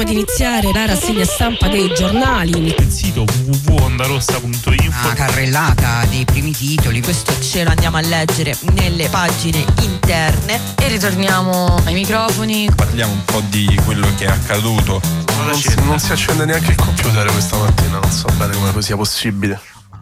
prima di iniziare la rassegna stampa dei giornali. Il sito www.ondarossa.info. Una carrellata dei primi titoli. Questo ce lo andiamo a leggere nelle pagine interne e ritorniamo ai microfoni. Parliamo un po' di quello che è accaduto. Non si accende neanche il computer questa mattina, non so bene come sia possibile.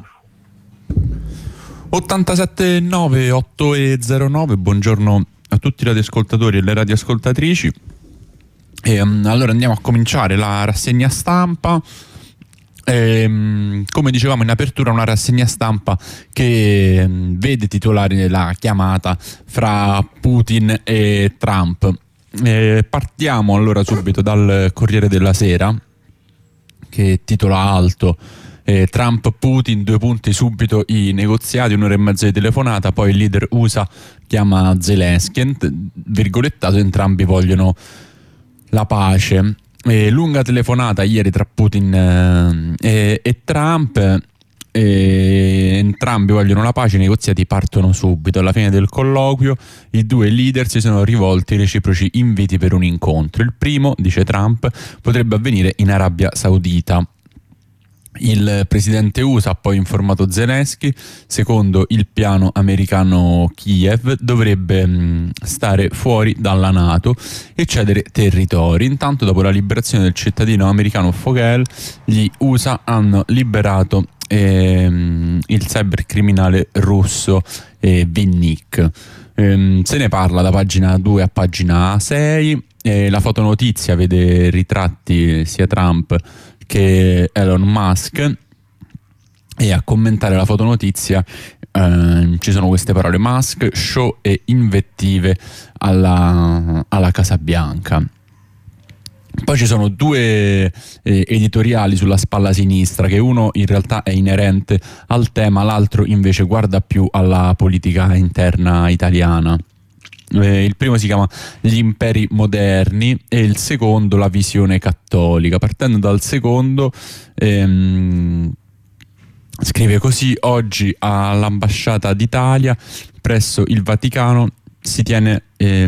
87.9 8.09, buongiorno a tutti i radioascoltatori e le radioascoltatrici. Allora andiamo a cominciare la rassegna stampa. Come dicevamo in apertura, una rassegna stampa che vede titolare la chiamata fra Putin e Trump. Partiamo allora subito dal Corriere della Sera, che titola alto: Trump, Putin, 2 punti, subito i negoziati, 1 ora e mezza di telefonata, poi il leader USA chiama Zelensky, virgolettato, entrambi vogliono la pace. Lunga telefonata ieri tra Putin e Trump, entrambi vogliono la pace, i negoziati partono subito. Alla fine del colloquio i 2 leader si sono rivolti reciproci inviti per un incontro. Il primo, dice Trump, potrebbe avvenire in Arabia Saudita. Il presidente USA ha poi informato Zelensky: secondo il piano americano, Kiev dovrebbe stare fuori dalla NATO e cedere territori. Intanto, dopo la liberazione del cittadino americano Fogel, gli USA hanno liberato il cybercriminale russo Vinnik. Se ne parla da pagina 2 a pagina 6. La fotonotizia vede ritratti sia Trump che Elon Musk, e a commentare la fotonotizia ci sono queste parole: Musk, show e invettive alla Casa Bianca. Poi ci sono 2 editoriali sulla spalla sinistra, che uno in realtà è inerente al tema, l'altro invece guarda più alla politica interna italiana. Il primo si chiama Gli imperi moderni e il secondo La visione cattolica. Partendo dal secondo, scrive così: oggi all'ambasciata d'Italia presso il Vaticano si tiene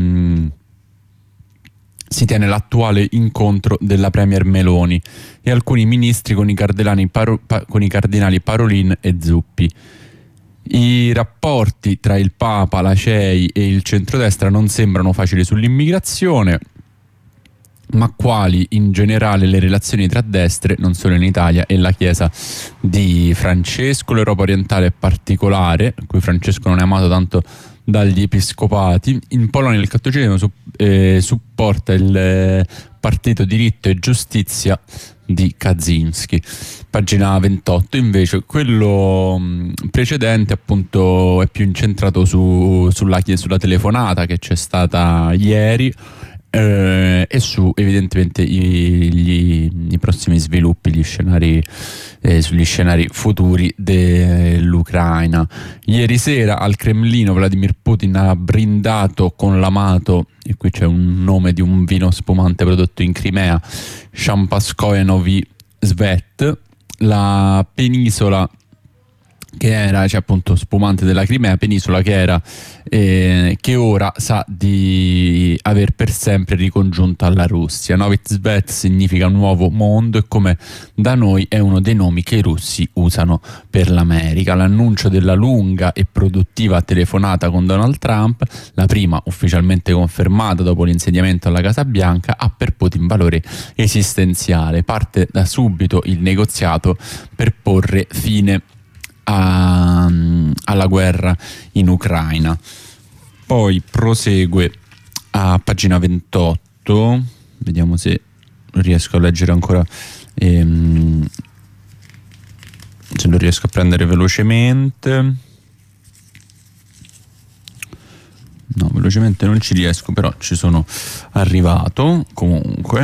l'attuale incontro della Premier Meloni e alcuni ministri con i cardinali Parolin e Zuppi. I rapporti tra il Papa, la CEI e il centrodestra non sembrano facili sull'immigrazione, ma quali in generale le relazioni tra destre, non solo in Italia, e la Chiesa di Francesco. L'Europa orientale è particolare, a cui Francesco non è amato tanto dagli episcopati. In Polonia il cattolicesimo supporta il partito Diritto e Giustizia di Kaczynski. Pagina 28 invece, quello precedente appunto è più incentrato sulla tilefonata che c'è stata ieri, e su evidentemente i prossimi sviluppi, sugli scenari futuri dell'Ucraina. Ieri sera al Cremlino Vladimir Putin ha brindato con l'amato, e qui c'è un nome di un vino spumante prodotto in Crimea, Champaskoye Novi Svet, la penisola che era, cioè appunto spumante della Crimea, penisola che era che ora sa di aver per sempre ricongiunta alla Russia. Novi Svet significa nuovo mondo e, come da noi, è uno dei nomi che i russi usano per l'America. L'annuncio della lunga e produttiva telefonata con Donald Trump, la prima ufficialmente confermata dopo l'insediamento alla Casa Bianca, ha per Putin valore esistenziale. Parte da subito il negoziato per porre fine alla guerra in Ucraina. Poi prosegue a pagina 28, vediamo se riesco a leggere ancora, se lo riesco a prendere velocemente. No, velocemente non ci riesco, però ci sono arrivato comunque.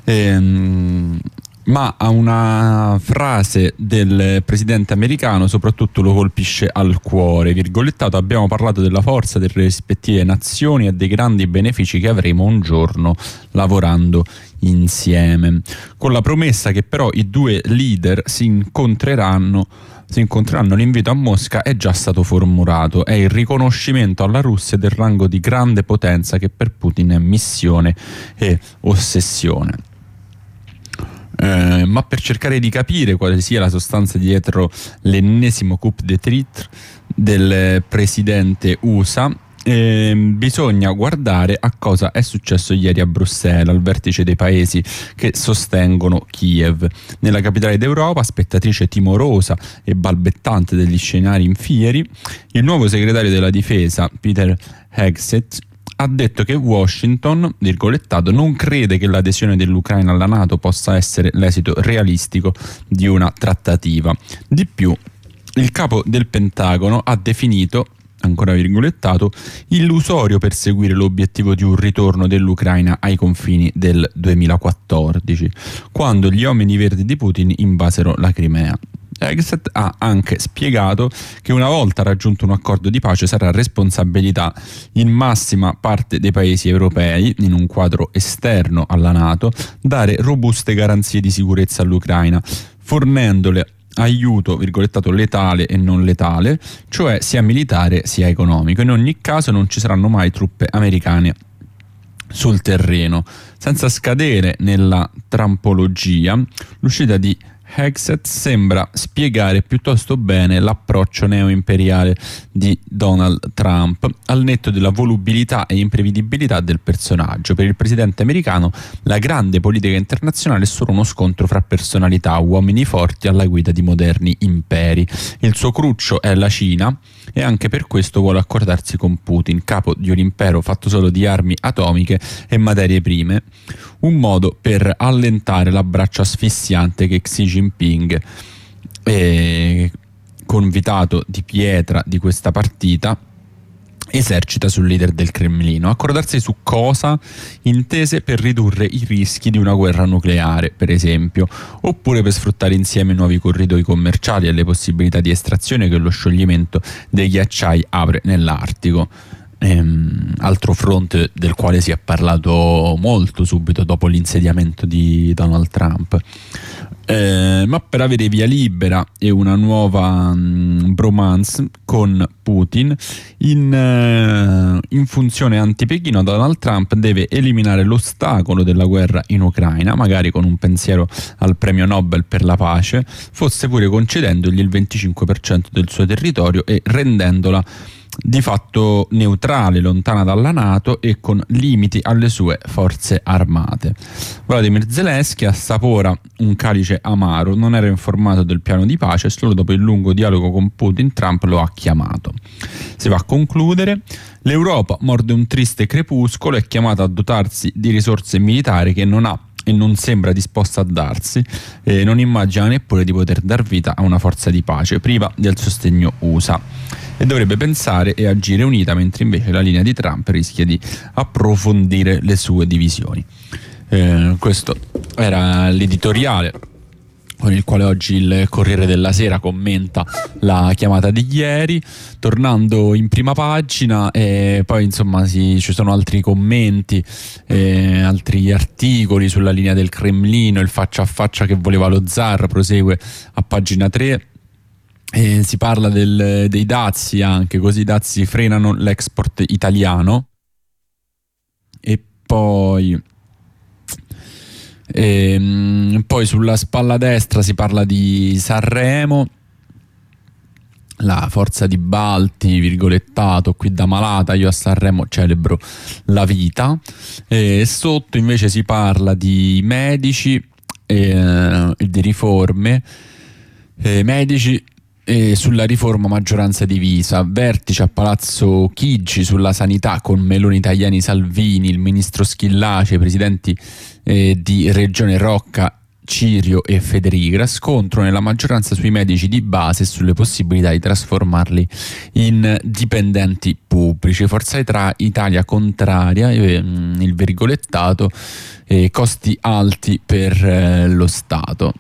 Ma a una frase del presidente americano soprattutto lo colpisce al cuore, virgolettato: abbiamo parlato della forza delle rispettive nazioni e dei grandi benefici che avremo un giorno lavorando insieme, con la promessa che però i 2 leader si incontreranno. L'invito a Mosca è già stato formulato, è il riconoscimento alla Russia del rango di grande potenza che per Putin è missione e ossessione. Ma per cercare di capire quale sia la sostanza dietro l'ennesimo coup d'état del presidente USA, bisogna guardare a cosa è successo ieri a Bruxelles, al vertice dei paesi che sostengono Kiev. Nella capitale d'Europa, spettatrice timorosa e balbettante degli scenari infieri, il nuovo segretario della difesa, Peter Hegseth, ha detto che Washington, virgolettato, non crede che l'adesione dell'Ucraina alla NATO possa essere l'esito realistico di una trattativa. Di più, il capo del Pentagono ha definito, ancora virgolettato, illusorio perseguire l'obiettivo di un ritorno dell'Ucraina ai confini del 2014, quando gli uomini verdi di Putin invasero la Crimea. Hegseth ha anche spiegato che una volta raggiunto un accordo di pace sarà responsabilità in massima parte dei paesi europei, in un quadro esterno alla NATO, dare robuste garanzie di sicurezza all'Ucraina, fornendole aiuto, virgolettato, letale e non letale, cioè sia militare sia economico. In ogni caso non ci saranno mai truppe americane sul terreno. Senza scadere nella trampologia, l'uscita di Hegseth sembra spiegare piuttosto bene l'approccio neoimperiale di Donald Trump, al netto della volubilità e imprevedibilità del personaggio. Per il presidente americano la grande politica internazionale è solo uno scontro fra personalità, uomini forti alla guida di moderni imperi. Il suo cruccio è la Cina e anche per questo vuole accordarsi con Putin, capo di un impero fatto solo di armi atomiche e materie prime, un modo per allentare l'abbraccio asfissiante che Xi Jinping, convitato di pietra di questa partita, esercita sul leader del Cremlino. Accordarsi su cosa? Intese per ridurre i rischi di una guerra nucleare, per esempio, oppure per sfruttare insieme nuovi corridoi commerciali e le possibilità di estrazione che lo scioglimento dei ghiacciai apre nell'Artico. Altro fronte del quale si è parlato molto subito dopo l'insediamento di Donald Trump. Ma per avere via libera e una nuova bromance con Putin in funzione anti-Pechino, Donald Trump deve eliminare l'ostacolo della guerra in Ucraina, magari con un pensiero al premio Nobel per la pace, forse pure concedendogli il 25% del suo territorio e rendendola di fatto neutrale, lontana dalla NATO e con limiti alle sue forze armate. Volodymyr Zelensky assapora un calice amaro, non era informato del piano di pace, solo dopo il lungo dialogo con Putin Trump lo ha chiamato. Si va a concludere: l'Europa morde un triste crepuscolo, è chiamata a dotarsi di risorse militari che non ha e non sembra disposta a darsi, e non immagina neppure di poter dar vita a una forza di pace priva del sostegno USA, e dovrebbe pensare e agire unita, mentre invece la linea di Trump rischia di approfondire le sue divisioni. Questo era l'editoriale con il quale oggi il Corriere della Sera commenta la chiamata di ieri, tornando in prima pagina. E poi insomma ci sono altri commenti, altri articoli sulla linea del Cremlino, il faccia a faccia che voleva lo zar prosegue a pagina 3. Si parla dei dazi anche, così i dazi frenano l'export italiano. E poi sulla spalla destra si parla di Sanremo, la forza di Balti, virgolettato, qui da malata io a Sanremo celebro la vita. E sotto invece si parla di medici e di riforme. Medici, sulla riforma maggioranza divisa, vertice a Palazzo Chigi sulla sanità con Meloni, Tajani, Salvini, il ministro Schillaci, i presidenti di Regione Rocca, Cirio e Federica, scontro nella maggioranza sui medici di base e sulle possibilità di trasformarli in dipendenti pubblici. Forza Italia contraria, il virgolettato, costi alti per lo Stato.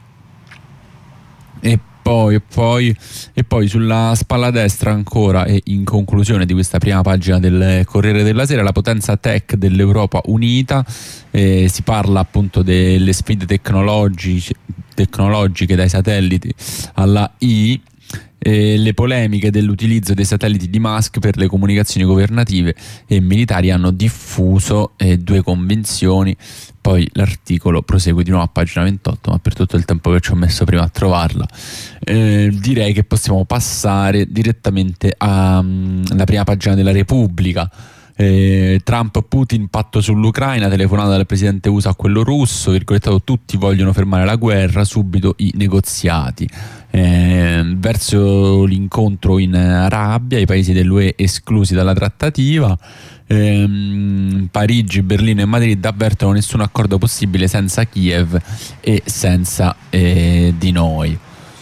E poi sulla spalla destra ancora, e in conclusione di questa prima pagina del Corriere della Sera, la potenza tech dell'Europa unita. Si parla appunto delle sfide tecnologiche dai satelliti alla I, Le polemiche dell'utilizzo dei satelliti di Musk per le comunicazioni governative e militari hanno diffuso 2 convinzioni. Poi l'articolo prosegue di nuovo a pagina 28, ma per tutto il tempo che ci ho messo prima a trovarla direi che possiamo passare direttamente alla prima pagina della Repubblica. Trump, Putin, patto sull'Ucraina, telefonata dal presidente USA a quello russo, virgolettato, tutti vogliono fermare la guerra, subito i negoziati. Verso l'incontro in Arabia, i paesi dell'UE esclusi dalla trattativa. Parigi, Berlino e Madrid avvertono nessun accordo possibile senza Kiev e senza di noi.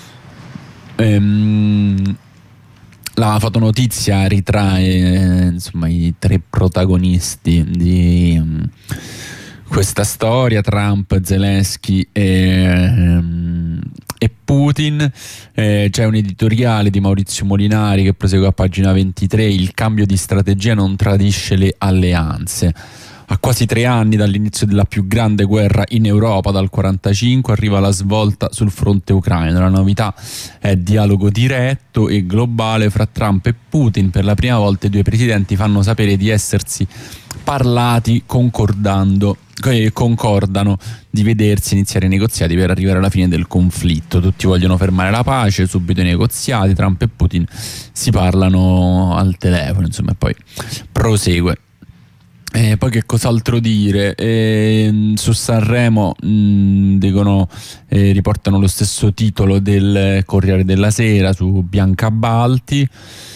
La fotonotizia ritrae insomma i 3 protagonisti di questa storia: Trump, Zelensky e Putin. C'è un editoriale di Maurizio Molinari che prosegue a pagina 23: il cambio di strategia non tradisce le alleanze. A quasi 3 anni dall'inizio della più grande guerra in Europa, dal 1945, arriva la svolta sul fronte ucraino. La novità è dialogo diretto e globale fra Trump e Putin. Per la prima volta i 2 presidenti fanno sapere di essersi parlati, concordano di vedersi, iniziare i negoziati per arrivare alla fine del conflitto. Tutti vogliono fermare la pace, subito i negoziati. Trump e Putin si parlano al telefono, insomma, e poi prosegue. Poi che cos'altro dire? Su Sanremo riportano lo stesso titolo del Corriere della Sera su Bianca Balti.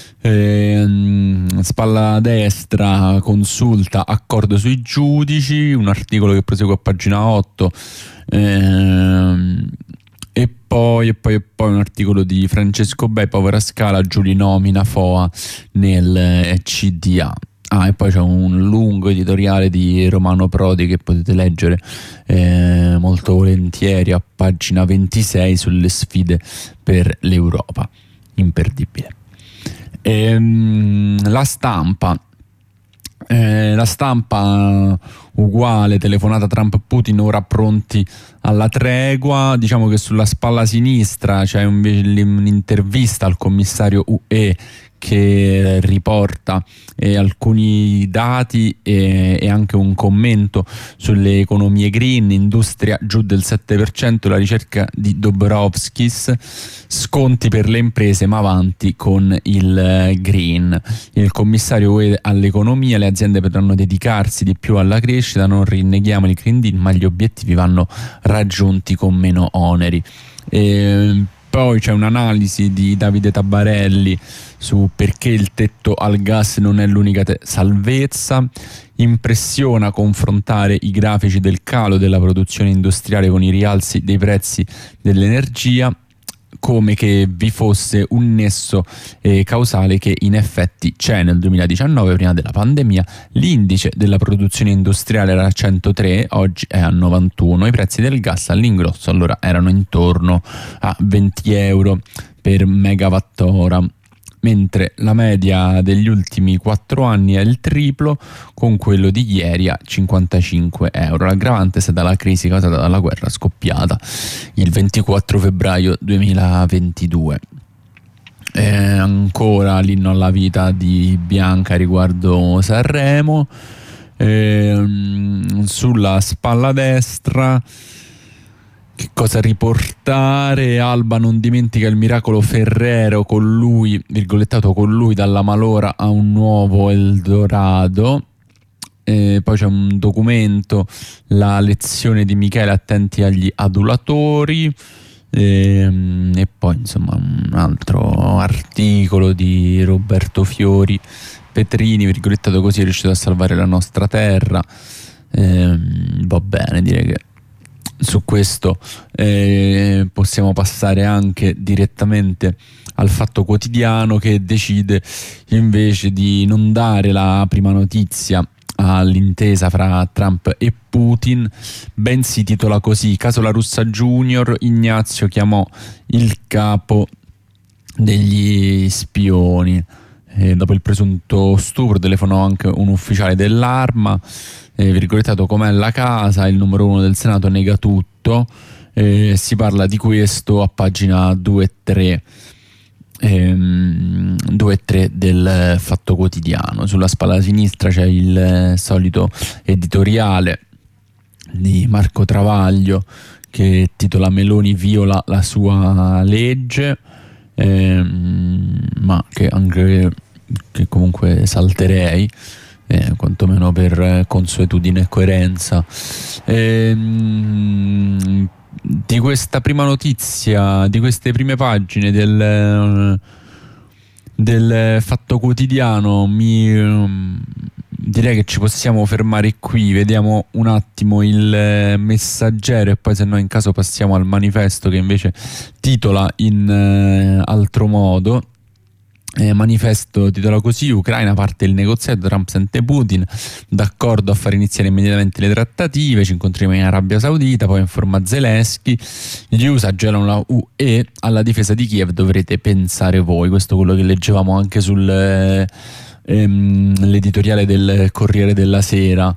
Spalla Destra consulta accordo sui giudici, un articolo che prosegue a pagina 8. E poi un articolo di Francesco Bei, povera Scala, Giuli nomina Foa nel CDA. E poi c'è un lungo editoriale di Romano Prodi che potete leggere molto volentieri a pagina 26 sulle sfide per l'Europa. Imperdibile. La stampa uguale, telefonata Trump-Putin, ora pronti alla tregua. Diciamo che sulla spalla sinistra c'è un'intervista al commissario UE che riporta alcuni dati e anche un commento sulle economie green. Industria giù del 7%, la ricerca di Dobrovskis, sconti per le imprese ma avanti con il green. Il commissario UE all'economia: le aziende potranno dedicarsi di più alla crescita, non rinneghiamo il Green Deal ma gli obiettivi vanno raggiunti con meno oneri. Poi c'è un'analisi di Davide Tabarelli su perché il tetto al gas non è l'unica salvezza. Impressiona confrontare i grafici del calo della produzione industriale con i rialzi dei prezzi dell'energia, come che vi fosse un nesso causale che in effetti c'è. Nel 2019, prima della pandemia, l'indice della produzione industriale era a 103, oggi è a 91. I prezzi del gas all'ingrosso allora erano intorno a 20 euro per megawattora, mentre la media degli ultimi 4 anni è il triplo, con quello di ieri a 55 euro. L'aggravante è stata la crisi causata dalla guerra scoppiata il 24 febbraio 2022. Ancora l'inno alla vita di Bianca riguardo Sanremo. Sulla spalla destra che cosa riportare? Alba non dimentica il miracolo Ferrero, con lui, virgolettato, con lui dalla malora a un nuovo Eldorado. Poi c'è un documento, la lezione di Michele, attenti agli adulatori. E poi insomma un altro articolo di Roberto Fiori Petrini, virgolettato, così è riuscito a salvare la nostra terra. Va bene, direi che su questo possiamo passare anche direttamente al Fatto Quotidiano, che decide invece di non dare la prima notizia all'intesa fra Trump e Putin, bensì titola così: caso La Russa Junior, Ignazio chiamò il capo degli spioni. Dopo il presunto stupro telefonò anche un ufficiale dell'arma. Virgolettato, com'è la casa, il numero 1 del Senato nega tutto. Si parla di questo a pagina 2 e 3. 2 e 3 del Fatto Quotidiano. Sulla spalla sinistra c'è il solito editoriale di Marco Travaglio che titola Meloni viola la sua legge, ma che comunque salterei, quantomeno per consuetudine e coerenza. Di questa prima notizia, di queste prime pagine del Fatto Quotidiano, direi che ci possiamo fermare qui. Vediamo un attimo il Messaggero e poi, se no, in caso passiamo al Manifesto, che invece titola in altro modo. Manifesto titola così: Ucraina, parte il negoziato, Trump sente Putin, d'accordo a far iniziare immediatamente le trattative, ci incontriamo in Arabia Saudita. Poi informa Zelensky, gli USA gelano la UE, alla difesa di Kiev dovrete pensare voi. Questo è quello che leggevamo anche l'editoriale del Corriere della Sera.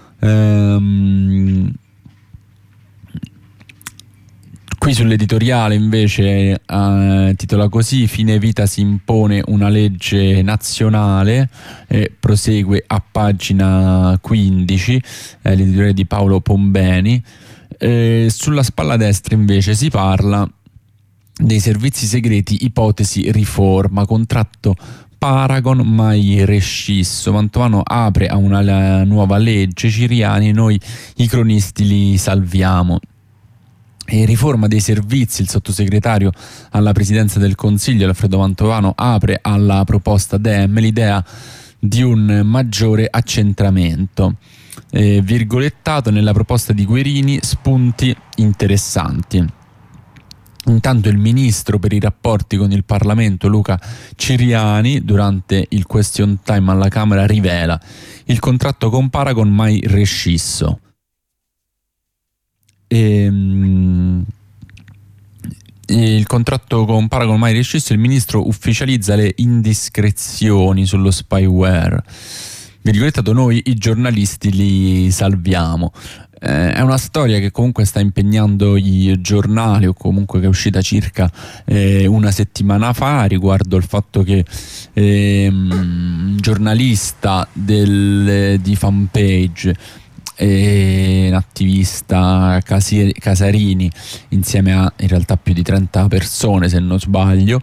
Qui sull'editoriale invece titola così: fine vita si impone una legge nazionale, prosegue a pagina 15, l'editoriale di Paolo Pombeni. Sulla spalla destra invece si parla dei servizi segreti, ipotesi riforma, contratto Paragon mai rescisso, Mantovano apre a una nuova legge, Ciriani noi i cronisti li salviamo. E riforma dei servizi, il sottosegretario alla presidenza del Consiglio Alfredo Mantovano apre alla proposta DEM l'idea di un maggiore accentramento. Virgolettato nella proposta di Guerini, spunti interessanti. Intanto il ministro per i rapporti con il Parlamento Luca Ciriani, durante il question time alla Camera, rivela il contratto con Paragon mai rescisso. Il contratto con Paragon mai rescisso, il ministro ufficializza le indiscrezioni sullo spyware. Virgolettato, noi i giornalisti li salviamo. È una storia che comunque sta impegnando i giornali, o comunque che è uscita circa una settimana fa, riguardo il fatto che un giornalista di Fanpage, un attivista Casarini, insieme a in realtà più di 30 persone se non sbaglio,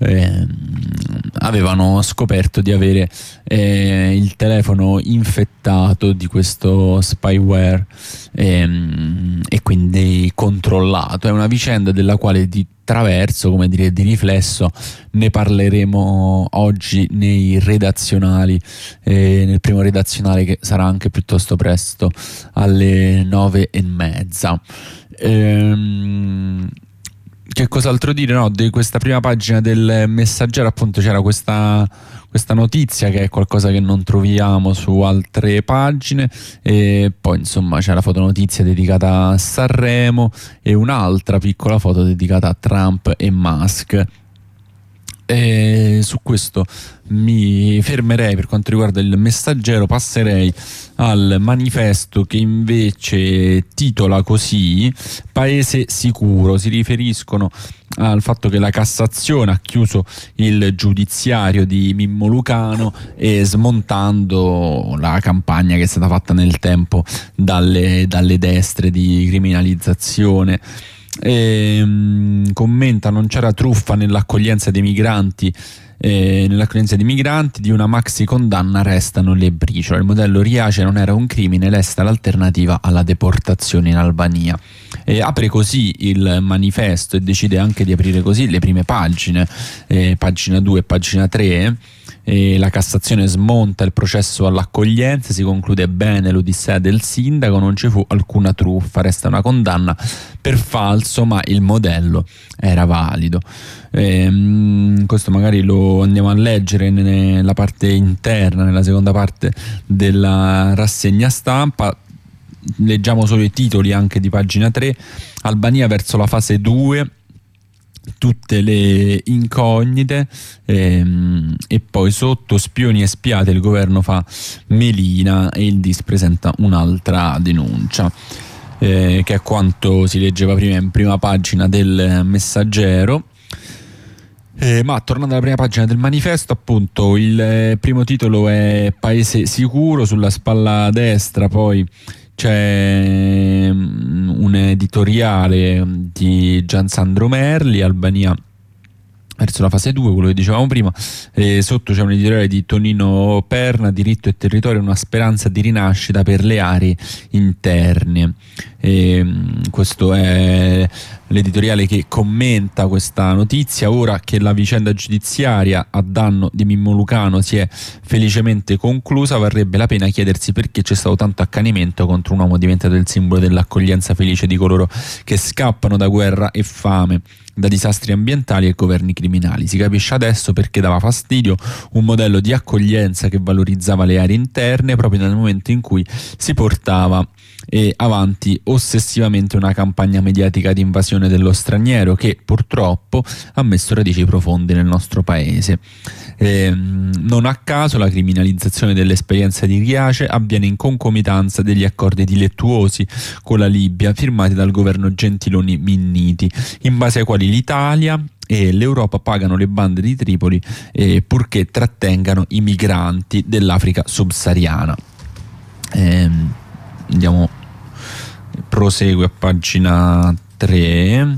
avevano scoperto di avere il telefono infettato di questo spyware e quindi controllato. È una vicenda della quale di traverso, come dire, di riflesso, ne parleremo oggi nei redazionali, nel primo redazionale, che sarà anche piuttosto presto, alle 9:30. Che cos'altro dire? No, di questa prima pagina del Messaggero appunto c'era questa notizia, che è qualcosa che non troviamo su altre pagine, e poi insomma c'è la fotonotizia dedicata a Sanremo e un'altra piccola foto dedicata a Trump e Musk. E su questo mi fermerei per quanto riguarda il Messaggero. Passerei al Manifesto, che invece titola così: Paese sicuro. Si riferiscono al fatto che la Cassazione ha chiuso il giudiziario di Mimmo Lucano, e smontando la campagna che è stata fatta nel tempo dalle destre di criminalizzazione. Commenta: non c'era truffa nell'accoglienza dei migranti, di una maxi condanna restano le briciole, il modello Riace non era un crimine, resta l'alternativa alla deportazione in Albania. Apre così il Manifesto e decide anche di aprire così le prime pagine, pagina 2 e pagina 3. La Cassazione smonta il processo all'accoglienza, si conclude bene l'odissea del sindaco, non ci fu alcuna truffa, resta una condanna per falso, ma il modello era valido. Questo magari lo andiamo a leggere nella parte interna, nella seconda parte della rassegna stampa. Leggiamo solo i titoli anche di pagina 3. Albania verso la fase 2, tutte le incognite, e poi sotto spioni e spiate, il governo fa melina e il DIS presenta un'altra denuncia, che è quanto si leggeva prima in prima pagina del Messaggero. Ma tornando alla prima pagina del manifesto, appunto, il primo titolo è Paese sicuro, sulla spalla destra poi c'è un editoriale di Giansandro Merli, Albania verso la fase 2, quello che dicevamo prima, sotto c'è un editoriale di Tonino Perna, Diritto e territorio, una speranza di rinascita per le aree interne. Questo è l'editoriale che commenta questa notizia. Ora che la vicenda giudiziaria a danno di Mimmo Lucano si è felicemente conclusa, varrebbe la pena chiedersi perché c'è stato tanto accanimento contro un uomo diventato il simbolo dell'accoglienza felice di coloro che scappano da guerra e fame, da disastri ambientali e governi criminali. Si capisce adesso perché dava fastidio un modello di accoglienza che valorizzava le aree interne proprio nel momento in cui si portava avanti ossessivamente una campagna mediatica di invasione dello straniero che purtroppo ha messo radici profonde nel nostro paese. Non a caso la criminalizzazione dell'esperienza di Riace avviene in concomitanza degli accordi dilettuosi con la Libia firmati dal governo Gentiloni Minniti, in base ai quali l'Italia e l'Europa pagano le bande di Tripoli purché trattengano i migranti dell'Africa subsahariana. Andiamo, prosegue a pagina 3.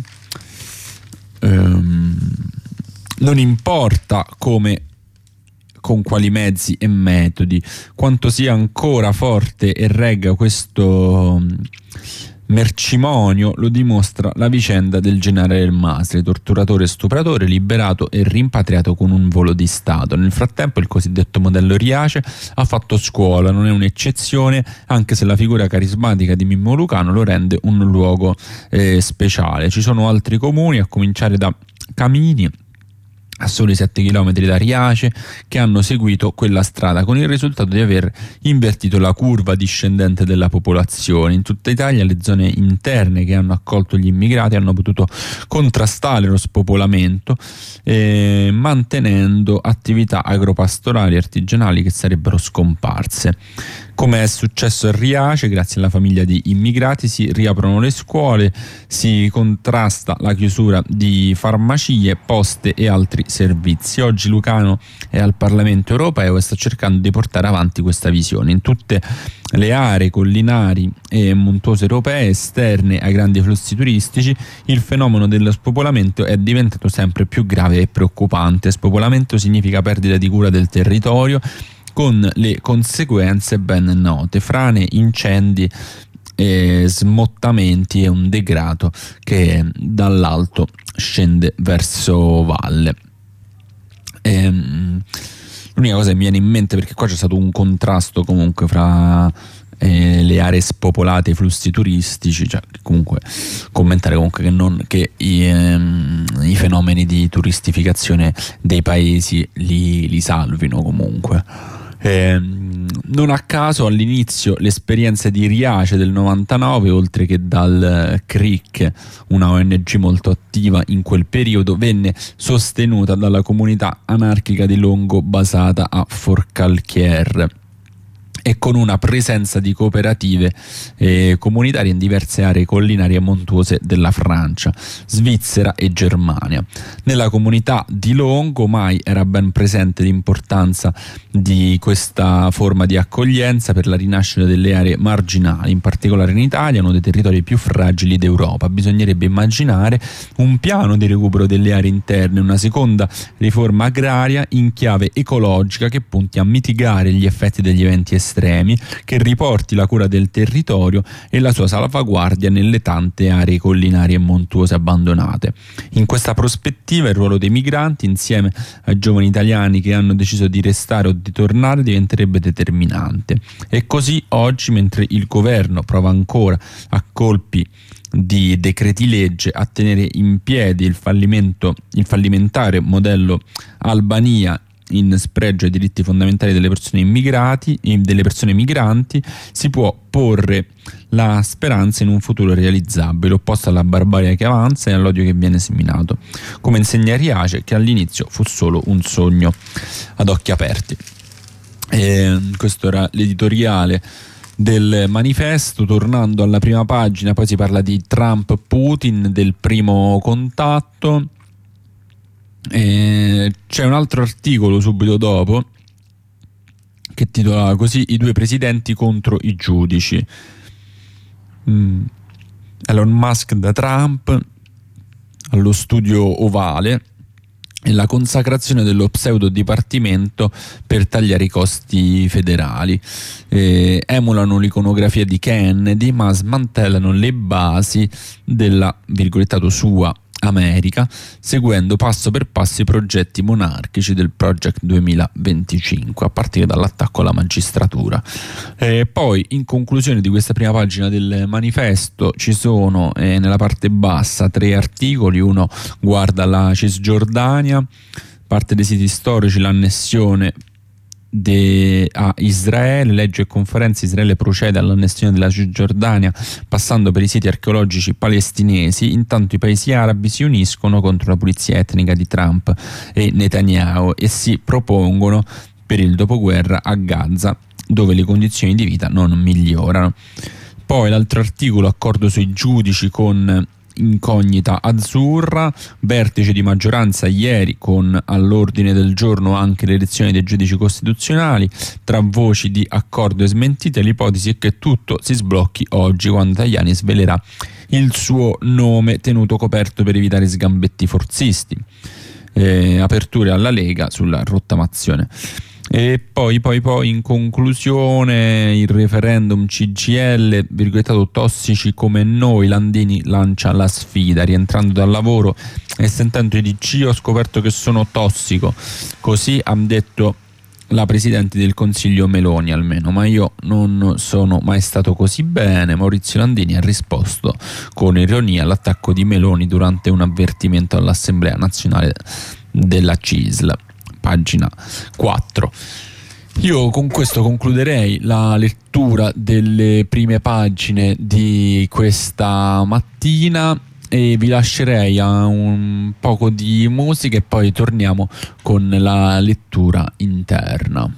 Non importa come, con quali mezzi e metodi, quanto sia ancora forte e regga questo mercimonio lo dimostra la vicenda del generale El Masri, torturatore e stupratore, liberato e rimpatriato con un volo di Stato. Nel frattempo il cosiddetto modello Riace ha fatto scuola, non è un'eccezione, anche se la figura carismatica di Mimmo Lucano lo rende un luogo speciale. Ci sono altri comuni, a cominciare da Camini, a soli 7 km da Riace, che hanno seguito quella strada, con il risultato di aver invertito la curva discendente della popolazione. In tutta Italia le zone interne che hanno accolto gli immigrati hanno potuto contrastare lo spopolamento, mantenendo attività agropastorali e artigianali che sarebbero scomparse. Come è successo a Riace, grazie alla famiglia di immigrati si riaprono le scuole, si contrasta la chiusura di farmacie, poste e altri servizi. Oggi Lucano è al Parlamento europeo e sta cercando di portare avanti questa visione. In tutte le aree collinari e montuose europee esterne ai grandi flussi turistici, il fenomeno dello spopolamento è diventato sempre più grave e preoccupante. Spopolamento significa perdita di cura del territorio, con le conseguenze ben note: frane, incendi, smottamenti e un degrado che dall'alto scende verso valle. L'unica cosa che mi viene in mente, perché qua c'è stato un contrasto comunque fra le aree spopolate e i flussi turistici, cioè comunque commentare comunque che i fenomeni di turistificazione dei paesi li salvino comunque. Non a caso all'inizio l'esperienza di Riace del 99, oltre che dal CRIC, una ONG molto attiva in quel periodo, venne sostenuta dalla comunità anarchica di Longo basata a Forcalquier, e con una presenza di cooperative comunitarie in diverse aree collinari e montuose della Francia, Svizzera e Germania. Nella comunità di Longo mai era ben presente l'importanza di questa forma di accoglienza per la rinascita delle aree marginali, in particolare in Italia, uno dei territori più fragili d'Europa. Bisognerebbe immaginare un piano di recupero delle aree interne, una seconda riforma agraria in chiave ecologica che punti a mitigare gli effetti degli eventi estremi, che riporti la cura del territorio e la sua salvaguardia nelle tante aree collinari e montuose abbandonate. In questa prospettiva il ruolo dei migranti, insieme ai giovani italiani che hanno deciso di restare o di tornare, diventerebbe determinante. E così oggi, mentre il governo prova ancora a colpi di decreti legge a tenere in piedi il fallimentare modello Albania in spregio ai diritti fondamentali delle persone migranti, si può porre la speranza in un futuro realizzabile, opposto alla barbarie che avanza e all'odio che viene seminato, come insegna Riace, che all'inizio fu solo un sogno ad occhi aperti. Questo era l'editoriale del manifesto. Tornando alla prima pagina, poi si parla di Trump-Putin, del primo contatto. C'è un altro articolo subito dopo che titola così: i due presidenti contro i giudici. Elon Musk da Trump allo studio ovale e la consacrazione dello pseudo dipartimento per tagliare i costi federali. Emulano l'iconografia di Kennedy ma smantellano le basi della, virgolettato, sua America, seguendo passo per passo i progetti monarchici del Project 2025, a partire dall'attacco alla magistratura. Poi, in conclusione di questa prima pagina del manifesto, ci sono nella parte bassa 3 articoli. Uno guarda la Cisgiordania, parte dei siti storici, l'annessione a Israele, legge e conferenza. Israele procede all'annessione della Cisgiordania passando per i siti archeologici palestinesi. Intanto i paesi arabi si uniscono contro la pulizia etnica di Trump e Netanyahu e si propongono per il dopoguerra a Gaza, dove le condizioni di vita non migliorano. Poi l'altro articolo, accordo sui giudici con incognita azzurra, vertice di maggioranza ieri con all'ordine del giorno anche le elezioni dei giudici costituzionali. Tra voci di accordo e smentite, l'ipotesi è che tutto si sblocchi oggi, quando Tajani svelerà il suo nome tenuto coperto per evitare sgambetti forzisti. Aperture alla Lega sulla rottamazione. E poi in conclusione il referendum CGIL, virgolettato, tossici come noi. Landini lancia la sfida: rientrando dal lavoro e sentendo i DC ho scoperto che sono tossico. Così ha detto la Presidente del Consiglio Meloni, almeno, ma io non sono mai stato così bene. Maurizio Landini ha risposto con ironia all'attacco di Meloni durante un avvertimento all'Assemblea Nazionale della CISL. Pagina 4. Io con questo concluderei la lettura delle prime pagine di questa mattina e vi lascerei a un poco di musica e poi torniamo con la lettura interna.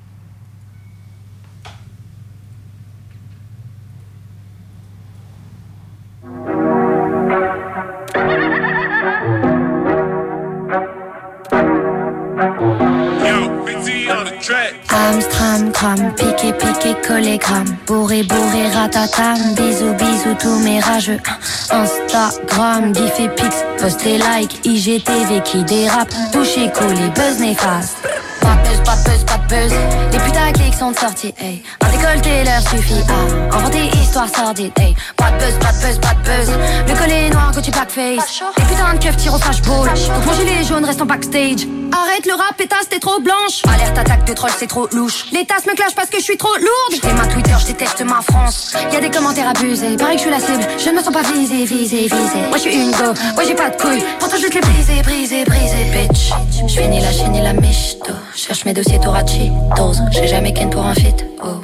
Amstram, gram, piqué, collé, gramme. Bourré, ratatam. Bisous, tous mes rageux. Instagram, gif et pix, post et like. IGTV qui dérape. Touché, collé, buzz néfaste. Pas de buzz. Les putaclics sont sortis, hey. Un décolleté leur suffit à inventer histoire sordide, hey. Pas de buzz. Le collet noir, Gucci blackface. Les putains de keufs tirent au flashball. Donc mon gilet jaune reste en backstage. Arrête le rap, pétasse, t'es trop blanche. Alerte, attaque de troll, c'est trop louche. Les tasses me clashent parce que je suis trop lourde. J't'ai ma Twitter, j'déteste ma France. Y'a des commentaires abusés, paraît que je suis la cible. Je ne me sens pas visée. Moi je suis une go, ouais j'ai pas de couilles. Pourtant je vais te les briser, bitch. J'fais ni la chaîne ni la michto. Cherche mes dossiers Torachitos. J'ai jamais ken pour un fit, oh.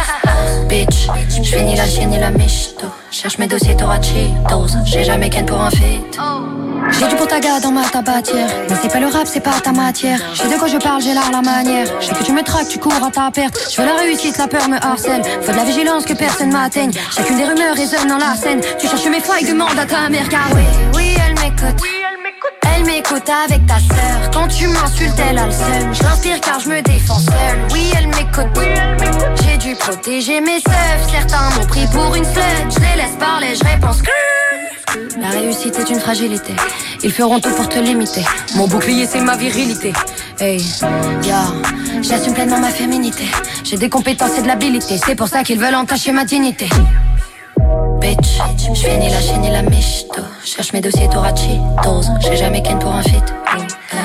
Bitch, j'fais ni la chaîne ni la michto. Cherche mes dossiers Torachitos. J'ai jamais ken pour un fit. J'ai du potaga dans ma tabatière. Mais c'est pas le rap, c'est pas ta matière. Je sais de quoi je parle, j'ai l'art, la manière. Je sais que tu me traques, tu cours à ta perte. Je veux la réussite, la peur me harcèle. Faut de la vigilance que personne m'atteigne. Chacune des rumeurs résonne dans la scène. Tu cherches mes failles, demande à ta mère. Car oui, elle m'écoute. Elle m'écoute avec ta sœur. Quand tu m'insultes, elle a le seum. Je l'inspire car je me défends seule. Oui, elle m'écoute. J'ai dû protéger mes seufs. Certains m'ont pris pour une slut. Je les laisse parler, je réponds que la réussite est une fragilité. Ils feront tout pour te limiter. Mon bouclier c'est ma virilité. Hey, j'assume pleinement ma féminité. J'ai des compétences et de l'habilité. C'est pour ça qu'ils veulent entacher ma dignité. Bitch, j'fais ni la chaîne ni la michto. Cherche mes dossiers Torachitos. J'ai jamais ken pour un fit, oh.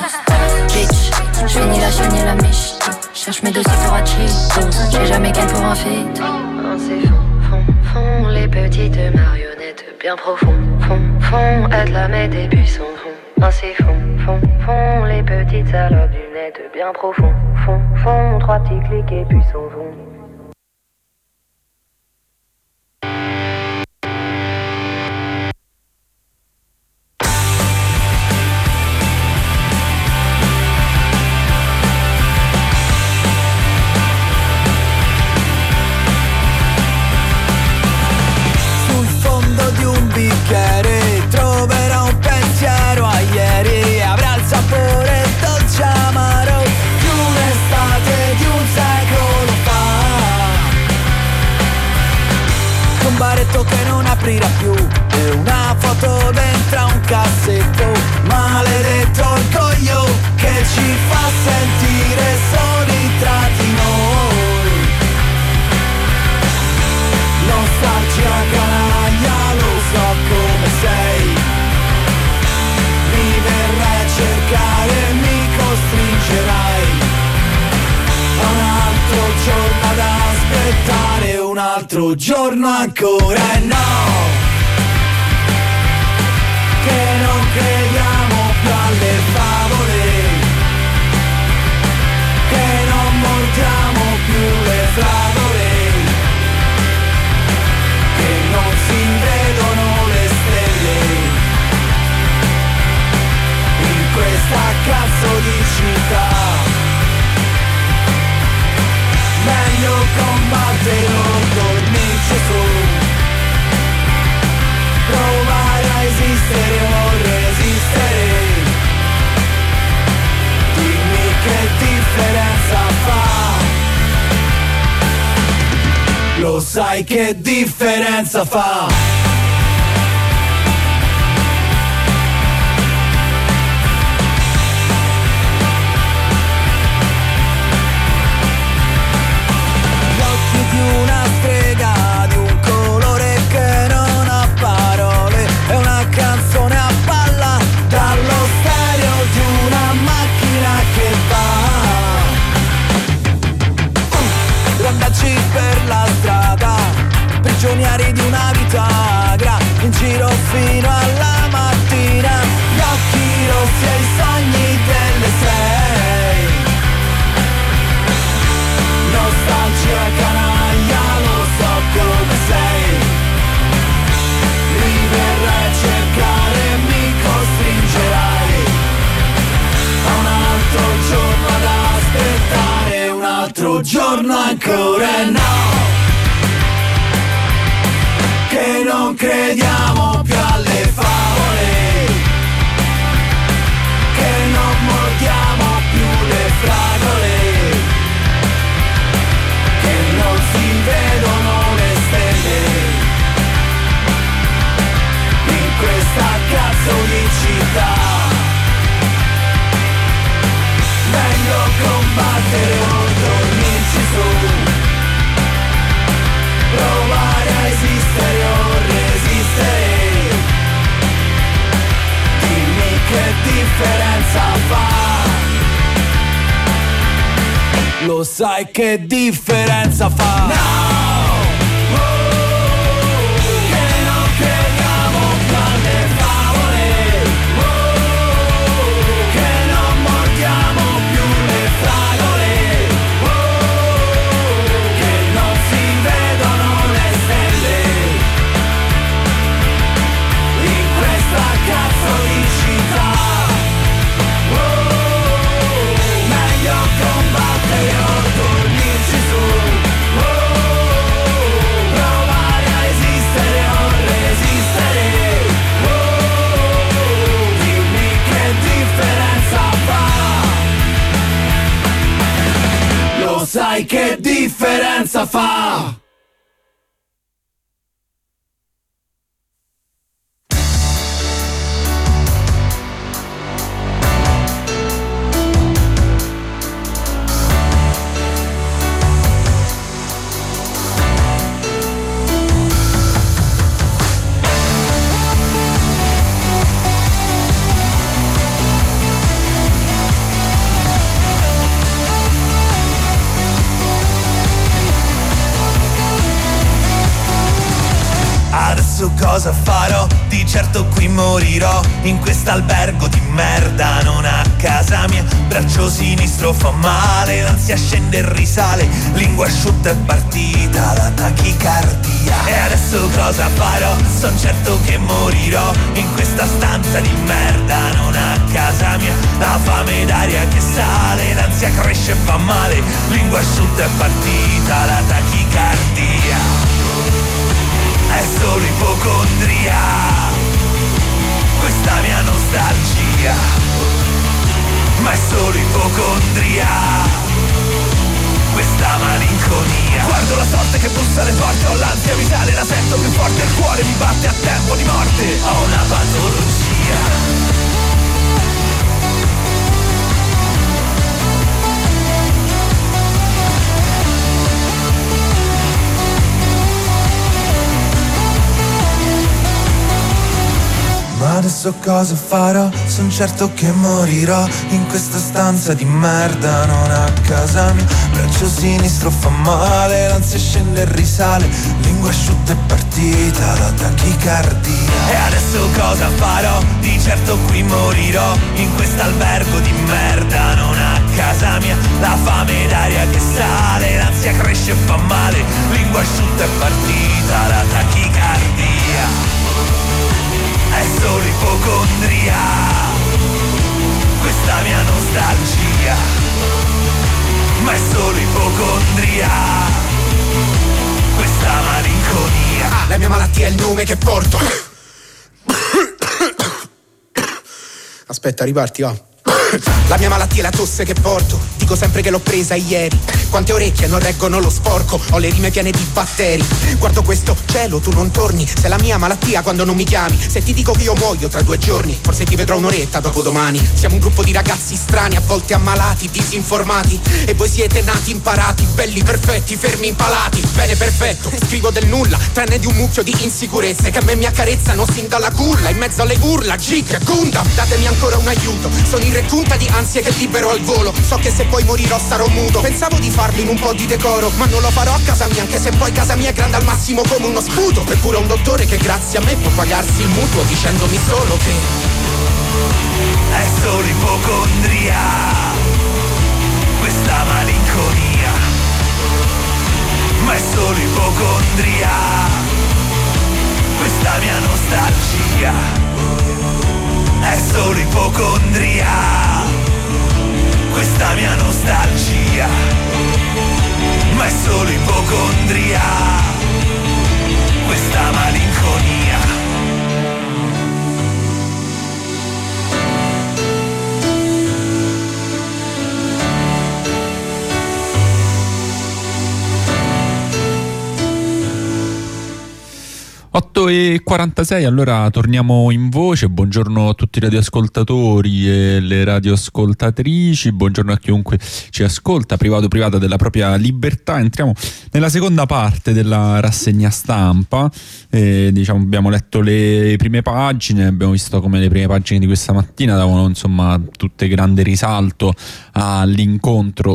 Bitch, j'fais ni la chaîne ni la michto. Cherche mes dossiers Torachitos. J'ai jamais ken pour un fit. C'est fond, les petites marionnettes bien profond, fond, aide la mettre et puis son fond. C'est fond, les petites salopes du net bien profond, fond, 3 petits clics et puis son fond. Troverò un pensiero a ieri, avrà il sapore altro giorno ancora, e no, che non crediamo più alle favole, che non mordiamo più le fragole, che non si vedono le stelle in questa cazzo di città. Meglio combattere o dormirci su, provare a esistere o resistere. Dimmi che differenza fa. Lo sai che differenza fa. Una strega di un colore che non ha parole, è una canzone a palla dallo stereo di una macchina che va. Randaggi per la strada, prigionieri di una vitagra, in giro fino alla mattina, gli occhi rossi e i sogni delle 6. Nostalgia canaglia, lo so come sei. Mi verrai a cercare, mi costringerai a un altro giorno ad aspettare, un altro giorno ancora, e no, che non crediamo più alle favole, che non mordiamo più le fragole, che non si vedono le stelle in questa cazzo di città. Meglio combattere o dormirci su, provare a esistere o resistere. Dimmi che differenza fa. Lo sai che differenza fa. No! Che non crediamo più alle favole, che non mordiamo più le fragole, che non si vedono le stelle in questa cazzo di città. Meglio combattere o dormirci su, provare a esistere o resistere. Dimmi che differenza fa. Lo sai che differenza fa. Adesso cosa farò? Di certo qui morirò in quest'albergo di merda, non a casa mia. Braccio sinistro fa male, l'ansia scende e risale, lingua asciutta è partita la tachicardia. E adesso cosa farò? Son certo che morirò in questa stanza di merda, non a casa mia. La fame d'aria che sale, l'ansia cresce e fa male, lingua asciutta è partita la tachicardia. È solo ipocondria, questa mia nostalgia, ma è solo ipocondria, questa malinconia. Guardo la sorte che bussa alle porte, ho l'ansia, mi sale, la sento più forte, il cuore mi batte a tempo di morte, ho una patologia. Ma adesso adesso cosa farò? Son certo che morirò in questa stanza di merda, non a casa mia. Braccio sinistro fa male, l'ansia scende e risale, lingua asciutta è partita la tachicardia. E adesso cosa farò? Di certo qui morirò in quest'albergo di merda, non a casa mia. La fame d'aria che sale, l'ansia cresce e fa male, lingua asciutta è partita la tachicardia. È solo ipocondria, questa mia nostalgia, ma è solo ipocondria, questa malinconia. La mia malattia è il nome che porto. Aspetta, riparti, va. La mia malattia è la tosse che porto. Dico sempre che l'ho presa ieri. Quante orecchie non reggono lo sporco. Ho le rime piene di batteri. Guardo questo cielo, tu non torni. Sei la mia malattia quando non mi chiami. Se ti dico che io muoio tra 2 giorni, forse ti vedrò un'oretta dopo domani. Siamo un gruppo di ragazzi strani, a volte ammalati, disinformati. E voi siete nati imparati, belli, perfetti, fermi, impalati. Bene, perfetto, scrivo del nulla, tranne di un mucchio di insicurezze che a me mi accarezzano sin dalla culla. In mezzo alle urla, Gig, Gundam, datemi ancora un aiuto. Sono in recunta di ansie che libero al volo. So che se poi morirò sarò muto. Pensavo di farlo in un po' di decoro, ma non lo farò a casa mia, anche se poi casa mia è grande al massimo come uno sputo. Eppure un dottore che grazie a me può pagarsi il mutuo dicendomi solo che è solo ipocondria, questa malinconia, ma è solo ipocondria, questa mia nostalgia. È solo ipocondria, questa mia nostalgia, ma è solo ipocondria, questa malinconia. E 46, allora torniamo in voce. Buongiorno a tutti i radioascoltatori e le radioascoltatrici, buongiorno a chiunque ci ascolta, privato privata della propria libertà. Entriamo nella seconda parte della rassegna stampa. Diciamo, abbiamo letto le prime pagine, abbiamo visto come le prime pagine di questa mattina davano insomma tutte grande risalto all'incontro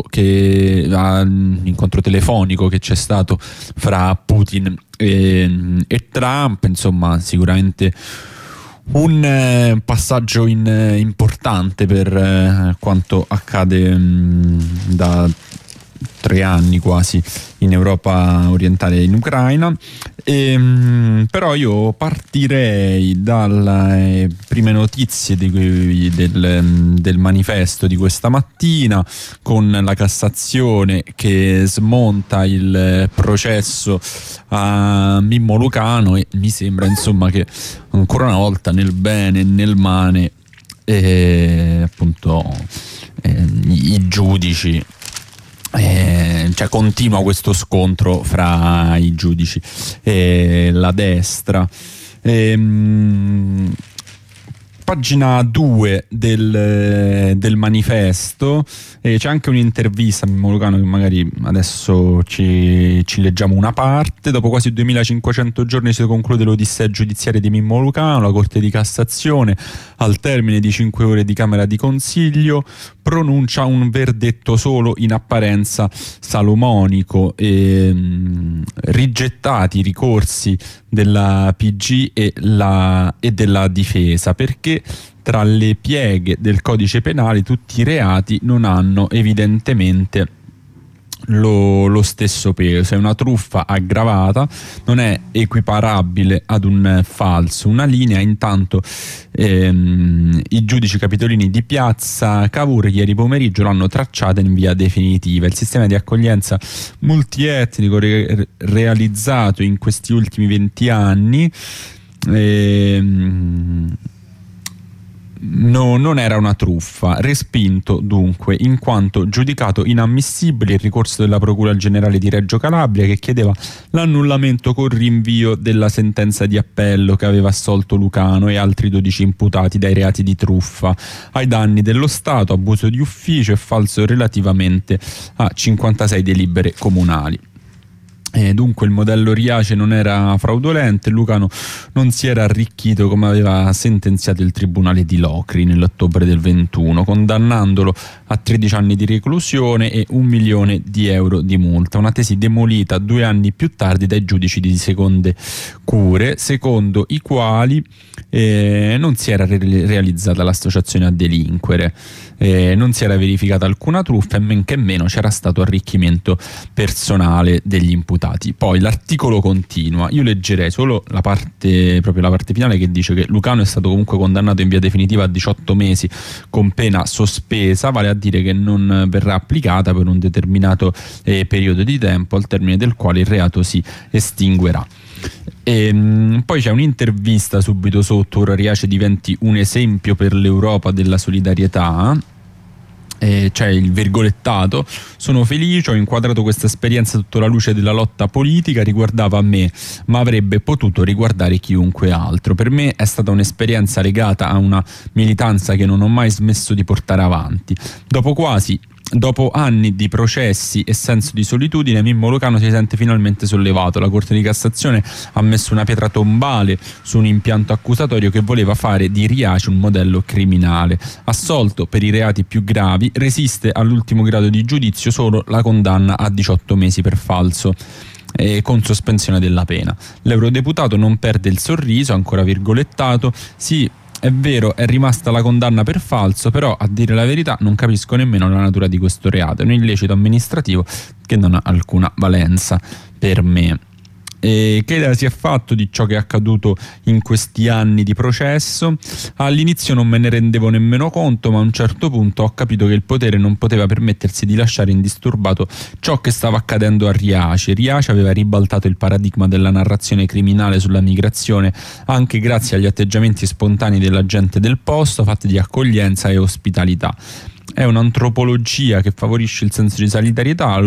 telefonico che c'è stato fra Putin e Trump. Insomma, sicuramente un passaggio importante per quanto accade da 3 anni quasi in Europa orientale e in Ucraina. Però io partirei dalle prime notizie del manifesto di questa mattina, con la Cassazione che smonta il processo a Mimmo Lucano, e mi sembra insomma che ancora una volta nel bene e nel male i giudici, cioè continua questo scontro fra i giudici e la destra. Pagina 2 del manifesto, c'è anche un'intervista a Mimmo Lucano che magari adesso ci leggiamo una parte. Dopo quasi 2500 giorni si conclude l'odissea giudiziaria di Mimmo Lucano. La Corte di Cassazione, al termine di 5 ore di Camera di Consiglio, pronuncia un verdetto solo in apparenza salomonico, rigettati i ricorsi della PG e della difesa, perché tra le pieghe del codice penale tutti i reati non hanno evidentemente lo stesso peso. È una truffa aggravata, non è equiparabile ad un falso. Una linea intanto i giudici capitolini di Piazza Cavour ieri pomeriggio l'hanno tracciata in via definitiva. Il sistema di accoglienza multietnico realizzato in questi ultimi 20 anni non era una truffa. Respinto dunque in quanto giudicato inammissibile il ricorso della Procura Generale di Reggio Calabria, che chiedeva l'annullamento con rinvio della sentenza di appello che aveva assolto Lucano e altri 12 imputati dai reati di truffa ai danni dello Stato, abuso di ufficio e falso relativamente a 56 delibere comunali. Dunque il modello Riace non era fraudolento e Lucano non si era arricchito come aveva sentenziato il tribunale di Locri nell'ottobre del 21, condannandolo a 13 anni di reclusione e 1 milione di euro di multa, una tesi demolita 2 anni più tardi dai giudici di seconde cure, secondo i quali non si era realizzata l'associazione a delinquere, non si era verificata alcuna truffa e men che meno c'era stato arricchimento personale degli imputati. Poi l'articolo continua, io leggerei solo la parte finale, che dice che Lucano è stato comunque condannato in via definitiva a 18 mesi con pena sospesa, vale a dire che non verrà applicata per un determinato periodo di tempo, al termine del quale il reato si estinguerà. Poi c'è un'intervista subito sotto: ora Riace diventi un esempio per l'Europa della solidarietà. C'è il virgolettato: sono felice, ho inquadrato questa esperienza sotto la luce della lotta politica, riguardava me ma avrebbe potuto riguardare chiunque altro. Per me è stata un'esperienza legata a una militanza che non ho mai smesso di portare avanti. Dopo anni di processi e senso di solitudine, Mimmo Lucano si sente finalmente sollevato. La Corte di Cassazione ha messo una pietra tombale su un impianto accusatorio che voleva fare di Riace un modello criminale. Assolto per i reati più gravi, resiste all'ultimo grado di giudizio solo la condanna a 18 mesi per falso con sospensione della pena. L'eurodeputato non perde il sorriso, ancora virgolettato: sì, è vero, è rimasta la condanna per falso, però a dire la verità non capisco nemmeno la natura di questo reato. È un illecito amministrativo che non ha alcuna valenza per me. Che idea si è fatto di ciò che è accaduto in questi anni di processo? All'inizio non me ne rendevo nemmeno conto, ma a un certo punto ho capito che il potere non poteva permettersi di lasciare indisturbato ciò che stava accadendo a Riace. Riace aveva ribaltato il paradigma della narrazione criminale sulla migrazione anche grazie agli atteggiamenti spontanei della gente del posto, fatti di accoglienza e ospitalità. È un'antropologia che favorisce il senso di solidarietà.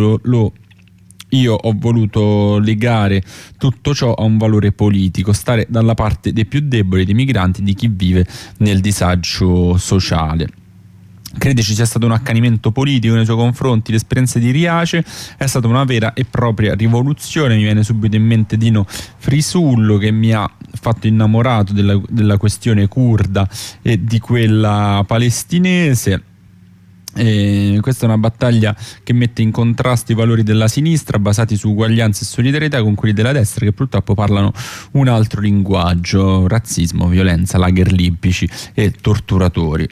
Io ho voluto legare tutto ciò a un valore politico, stare dalla parte dei più deboli, dei migranti, di chi vive nel disagio sociale. Crede ci sia stato un accanimento politico nei suoi confronti? L'esperienza di Riace è stata una vera e propria rivoluzione. Mi viene subito in mente Dino Frisullo, che mi ha fatto innamorato della questione curda e di quella palestinese. Questa è una battaglia che mette in contrasto i valori della sinistra basati su uguaglianza e solidarietà con quelli della destra, che purtroppo parlano un altro linguaggio: razzismo, violenza, lager libici e torturatori.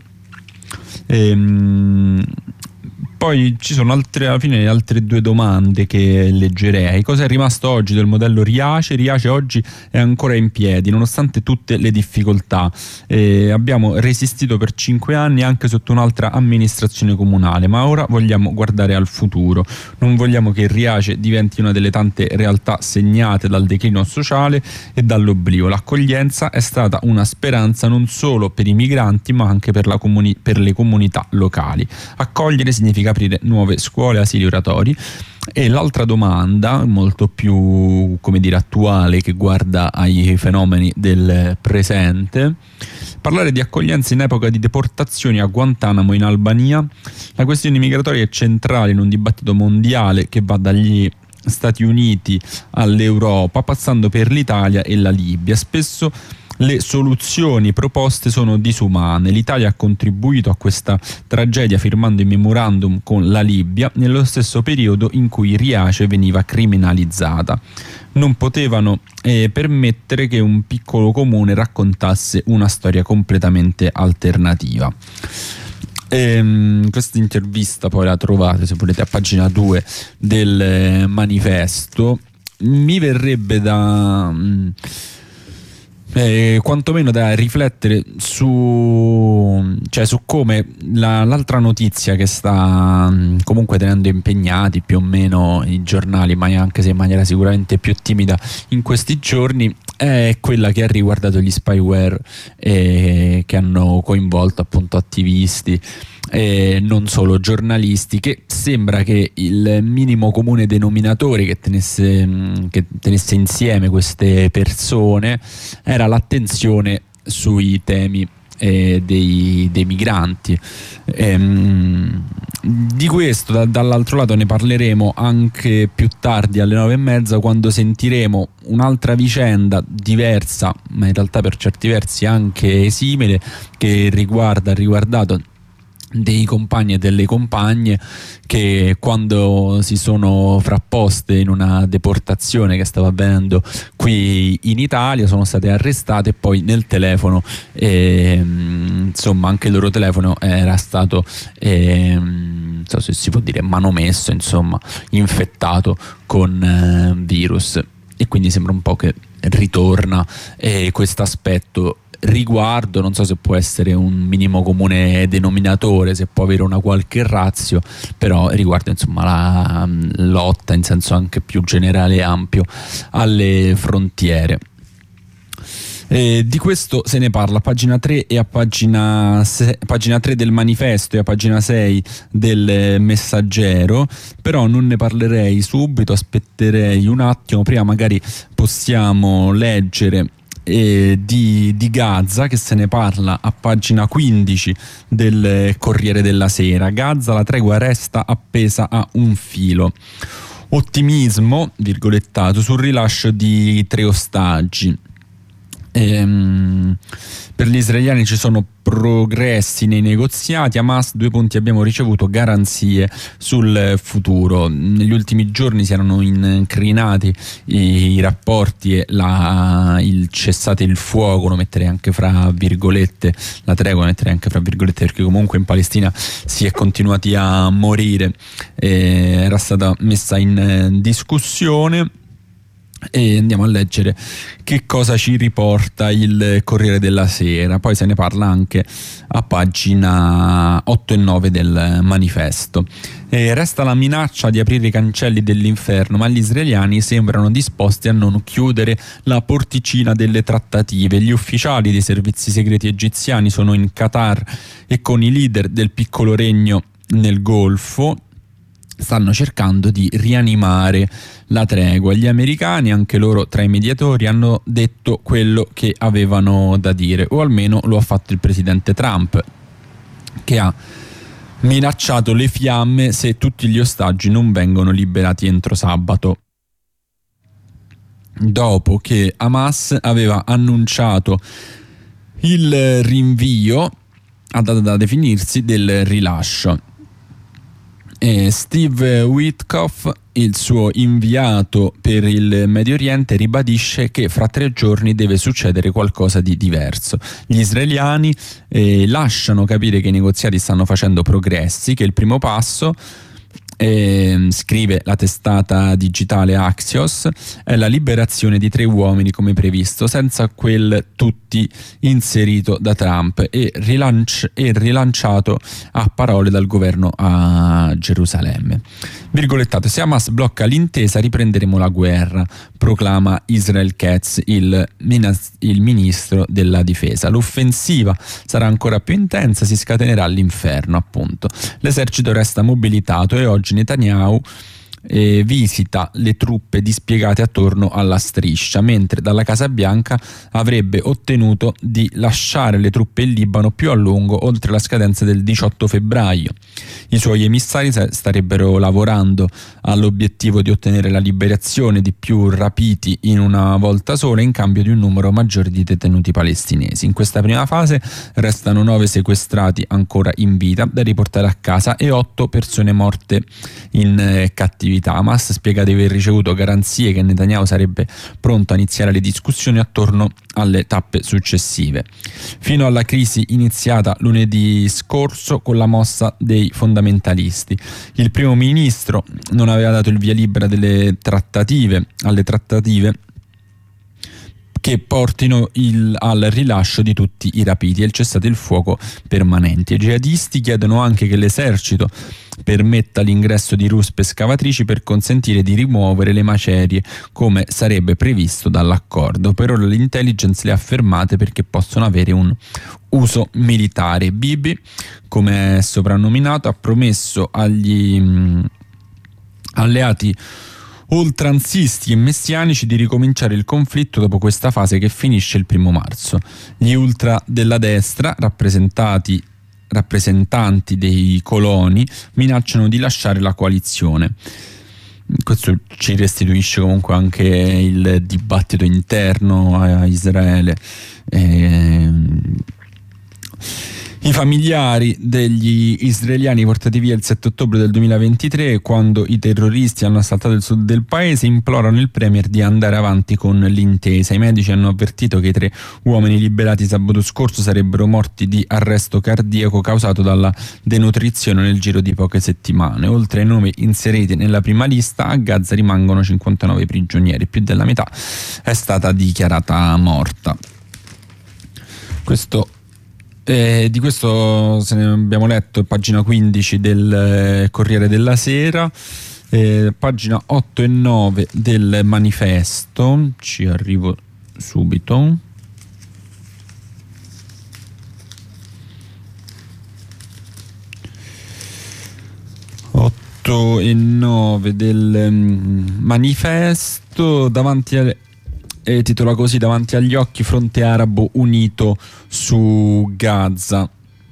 Poi ci sono alla fine altre 2 domande che leggerei. Cosa è rimasto oggi del modello Riace? Riace oggi è ancora in piedi nonostante tutte le difficoltà. Abbiamo resistito per 5 anni anche sotto un'altra amministrazione comunale, ma ora vogliamo guardare al futuro. Non vogliamo che Riace diventi una delle tante realtà segnate dal declino sociale e dall'oblio. L'accoglienza è stata una speranza non solo per i migranti ma anche per le comunità locali. Accogliere significa aprire nuove scuole, asili oratori. E l'altra domanda, molto più attuale, che guarda ai fenomeni del presente: parlare di accoglienza in epoca di deportazioni a Guantanamo in Albania. La questione migratoria è centrale in un dibattito mondiale che va dagli Stati Uniti all'Europa, passando per l'Italia e la Libia. Spesso le soluzioni proposte sono disumane. L'Italia ha contribuito a questa tragedia firmando il memorandum con la Libia nello stesso periodo in cui Riace veniva criminalizzata. Non potevano permettere che un piccolo comune raccontasse una storia completamente alternativa. Questa intervista poi la trovate, se volete, a pagina 2 del manifesto. Mi verrebbe da quantomeno da riflettere su come l'altra notizia che sta comunque tenendo impegnati più o meno i giornali, ma anche se in maniera sicuramente più timida in questi giorni, è quella che ha riguardato gli spyware che hanno coinvolto appunto attivisti e non solo giornalisti, che sembra che il minimo comune denominatore che tenesse insieme queste persone era l'attenzione sui temi dei migranti. Di questo dall'altro lato ne parleremo anche più tardi alle 9:30, quando sentiremo un'altra vicenda diversa, ma in realtà per certi versi anche simile, che ha riguardato dei compagni e delle compagne che, quando si sono frapposte in una deportazione che stava avvenendo qui in Italia, sono state arrestate e poi nel telefono insomma anche il loro telefono era stato non so se si può dire manomesso, insomma infettato con virus, e quindi sembra un po' che ritorna questo aspetto riguardo. Non so se può essere un minimo comune denominatore, se può avere una qualche ratio, però riguarda insomma la lotta in senso anche più generale e ampio alle frontiere. Di questo se ne parla a pagina 3 e a pagina 3 del Manifesto e a pagina 6 del Messaggero, però non ne parlerei subito, aspetterei un attimo, prima magari possiamo leggere di Gaza, che se ne parla a pagina 15 del Corriere della Sera. Gaza, la tregua resta appesa a un filo. Ottimismo, virgolettato, sul rilascio di 3 ostaggi. Per gli israeliani ci sono progressi nei negoziati. Hamas, 2 punti, abbiamo ricevuto garanzie sul futuro. Negli ultimi giorni si erano incrinati i rapporti e il cessate il fuoco, lo metterei anche fra virgolette, la tregua lo metterei anche fra virgolette, perché comunque in Palestina si è continuati a morire, era stata messa in discussione. E andiamo a leggere che cosa ci riporta il Corriere della Sera. Poi se ne parla anche a pagina 8 e 9 del Manifesto. Resta la minaccia di aprire i cancelli dell'inferno, ma gli israeliani sembrano disposti a non chiudere la porticina delle trattative. Gli ufficiali dei servizi segreti egiziani sono in Qatar e con i leader del piccolo regno nel Golfo stanno cercando di rianimare la tregua. Gli americani, anche loro tra i mediatori, hanno detto quello che avevano da dire, o almeno lo ha fatto il presidente Trump, che ha minacciato le fiamme se tutti gli ostaggi non vengono liberati entro sabato, dopo che Hamas aveva annunciato il rinvio a data da definirsi del rilascio. Steve Witkoff, il suo inviato per il Medio Oriente, ribadisce che fra 3 giorni deve succedere qualcosa di diverso. Gli israeliani lasciano capire che i negoziati stanno facendo progressi, che il primo passo, scrive la testata digitale Axios, è la liberazione di 3 uomini come previsto, senza quel tutti inserito da Trump e rilanciato a parole dal governo a Gerusalemme. Virgolettato: se Hamas blocca l'intesa riprenderemo la guerra, proclama Israel Katz, il ministro della difesa. L'offensiva sarà ancora più intensa, si scatenerà l'inferno, appunto. L'esercito resta mobilitato e oggi Netanyahu visita le truppe dispiegate attorno alla striscia, mentre dalla Casa Bianca avrebbe ottenuto di lasciare le truppe in Libano più a lungo, oltre la scadenza del 18 febbraio. I suoi emissari starebbero lavorando all'obiettivo di ottenere la liberazione di più rapiti in una volta sola, in cambio di un numero maggiore di detenuti palestinesi. In questa prima fase restano 9 sequestrati ancora in vita da riportare a casa e 8 persone morte in cattività. Hamas spiega di aver ricevuto garanzie che Netanyahu sarebbe pronto a iniziare le discussioni attorno alle tappe successive, fino alla crisi iniziata lunedì scorso con la mossa dei fondamentalisti. Il primo ministro non aveva dato il via libera alle trattative che portino al rilascio di tutti i rapiti e il cessate il fuoco permanenti. I jihadisti chiedono anche che l'esercito permetta l'ingresso di ruspe scavatrici per consentire di rimuovere le macerie, come sarebbe previsto dall'accordo. Per ora l'intelligence le ha fermate perché possono avere un uso militare. Bibi, come è soprannominato, ha promesso agli alleati oltranzisti e messianici di ricominciare il conflitto dopo questa fase che finisce il 1 marzo. Gli ultra della destra, rappresentati rappresentanti dei coloni minacciano di lasciare la coalizione. Questo ci restituisce comunque anche il dibattito interno a Israele. I familiari degli israeliani portati via il 7 ottobre del 2023, quando i terroristi hanno assaltato il sud del paese, implorano il premier di andare avanti con l'intesa. I medici hanno avvertito che i 3 uomini liberati sabato scorso sarebbero morti di arresto cardiaco causato dalla denutrizione nel giro di poche settimane. Oltre ai nomi inseriti nella prima lista, a Gaza rimangono 59 prigionieri, più della metà è stata dichiarata morta. Di questo se ne abbiamo letto pagina 15 del Corriere della Sera, pagina 8 e 9 del Manifesto, ci arrivo subito. E 9 del Manifesto, titola così: davanti agli occhi fronte arabo unito su Gaza.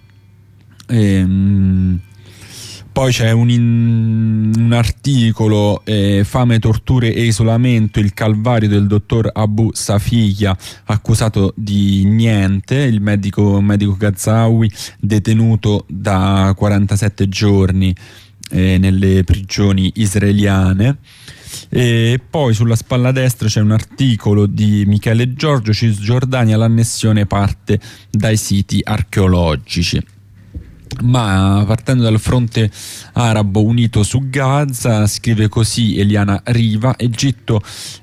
Poi c'è un articolo, fame, torture e isolamento, il calvario del dottor Abu Safiya, accusato di niente, il medico Gazawi detenuto da 47 giorni nelle prigioni israeliane. E poi sulla spalla destra c'è un articolo di Michele Giorgio: Cisgiordania, l'annessione parte dai siti archeologici. Ma partendo dal fronte arabo unito su Gaza, scrive così Eliana Riva: Egitto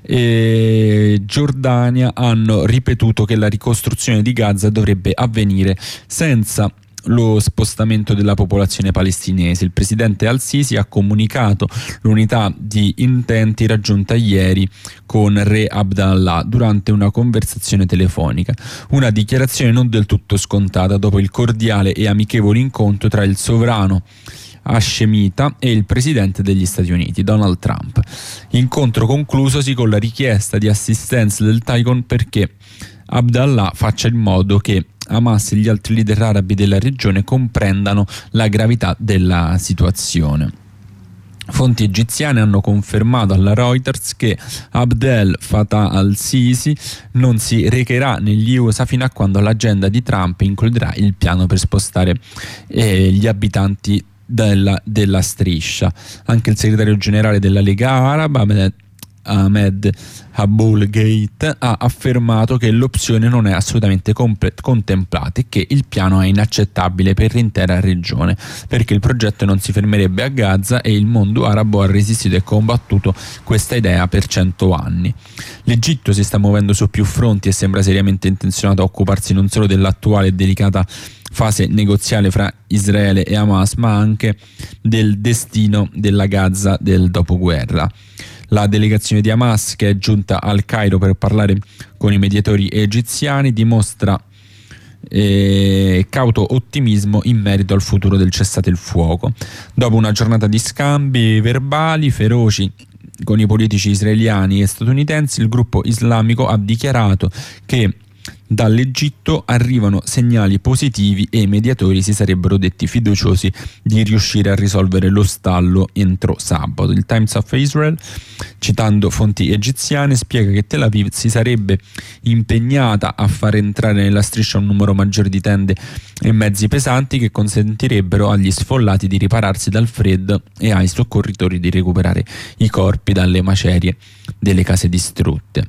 e Giordania hanno ripetuto che la ricostruzione di Gaza dovrebbe avvenire senza lo spostamento della popolazione palestinese. Il presidente Al-Sisi ha comunicato l'unità di intenti raggiunta ieri con Re Abdallah durante una conversazione telefonica, una dichiarazione non del tutto scontata dopo il cordiale e amichevole incontro tra il sovrano hascemita e il presidente degli Stati Uniti Donald Trump. Incontro conclusosi con la richiesta di assistenza del Taiwan perché Abdallah faccia in modo che Hamas e gli altri leader arabi della regione comprendano la gravità della situazione. Fonti egiziane hanno confermato alla Reuters che Abdel Fattah al-Sisi non si recherà negli USA fino a quando l'agenda di Trump includerà il piano per spostare gli abitanti della striscia. Anche il segretario generale della Lega Araba Ahmed Abul Gheit ha affermato che l'opzione non è assolutamente contemplata e che il piano è inaccettabile per l'intera regione, perché il progetto non si fermerebbe a Gaza e il mondo arabo ha resistito e combattuto questa idea per 100 anni. L'Egitto si sta muovendo su più fronti e sembra seriamente intenzionato a occuparsi non solo dell'attuale e delicata fase negoziale fra Israele e Hamas, ma anche del destino della Gaza del dopoguerra. La delegazione di Hamas, che è giunta al Cairo per parlare con i mediatori egiziani, dimostra cauto ottimismo in merito al futuro del cessate il fuoco. Dopo una giornata di scambi verbali feroci con i politici israeliani e statunitensi, il gruppo islamico ha dichiarato che dall'Egitto arrivano segnali positivi e i mediatori si sarebbero detti fiduciosi di riuscire a risolvere lo stallo entro sabato. Il Times of Israel, citando fonti egiziane, spiega che Tel Aviv si sarebbe impegnata a far entrare nella striscia un numero maggiore di tende e mezzi pesanti che consentirebbero agli sfollati di ripararsi dal freddo e ai soccorritori di recuperare i corpi dalle macerie delle case distrutte.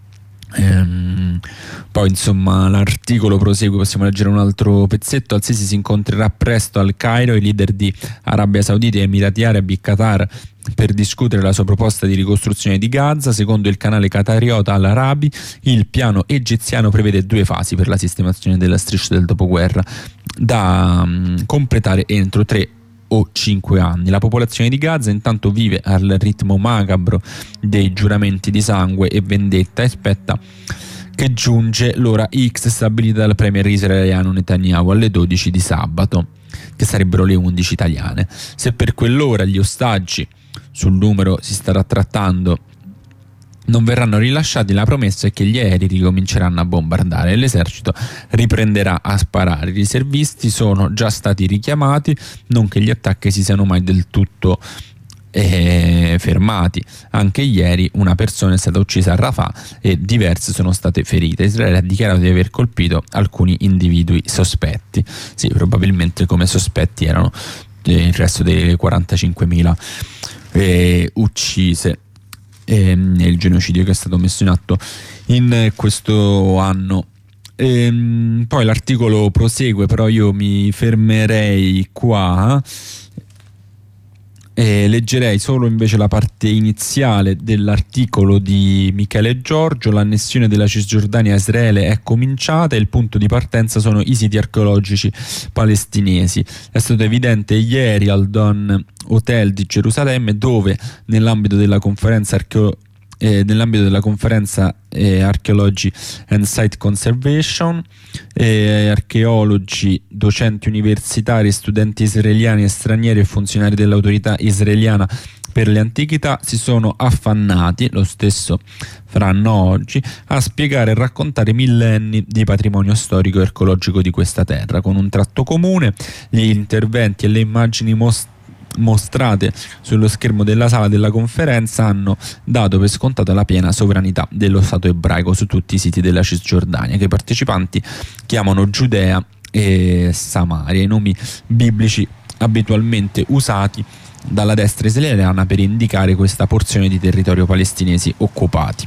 Poi insomma l'articolo prosegue, possiamo leggere un altro pezzetto. Al-Sisi si incontrerà presto al Cairo i leader di Arabia Saudita, Emirati Arabi e Qatar per discutere la sua proposta di ricostruzione di Gaza. Secondo il canale qatariota Al-Arabi, il piano egiziano prevede 2 fasi per la sistemazione della striscia del dopoguerra da completare entro 3 o 5 anni. La popolazione di Gaza intanto vive al ritmo macabro dei giuramenti di sangue e vendetta e aspetta che giunge l'ora X stabilita dal premier israeliano Netanyahu alle 12 di sabato, che sarebbero le 11 italiane. Se per quell'ora gli ostaggi, sul numero si starà trattando non verranno rilasciati. La promessa è che gli aerei ricominceranno a bombardare e l'esercito riprenderà a sparare. I riservisti sono già stati richiamati, non che gli attacchi si siano mai del tutto fermati. Anche ieri una persona è stata uccisa a Rafah e diverse sono state ferite. Israele ha dichiarato di aver colpito alcuni individui sospetti. Sì, probabilmente come sospetti erano il resto delle 45.000 uccise. Il genocidio che è stato messo in atto in questo anno. Poi l'articolo prosegue, però io mi fermerei qua. Leggerei solo invece la parte iniziale dell'articolo di Michele Giorgio. L'annessione della Cisgiordania a Israele è cominciata e il punto di partenza sono i siti archeologici palestinesi. È stato evidente ieri al Don Hotel di Gerusalemme, dove nell'ambito della conferenza Archaeology and Site Conservation, archeologi, docenti universitari, studenti israeliani e stranieri e funzionari dell'autorità israeliana per le antichità si sono affannati, lo stesso faranno oggi, a spiegare e raccontare millenni di patrimonio storico e archeologico di questa terra. Con un tratto comune, gli interventi e le immagini mostrate sullo schermo della sala della conferenza hanno dato per scontata la piena sovranità dello Stato ebraico su tutti i siti della Cisgiordania, che i partecipanti chiamano Giudea e Samaria, i nomi biblici abitualmente usati dalla destra israeliana per indicare questa porzione di territorio palestinesi occupati.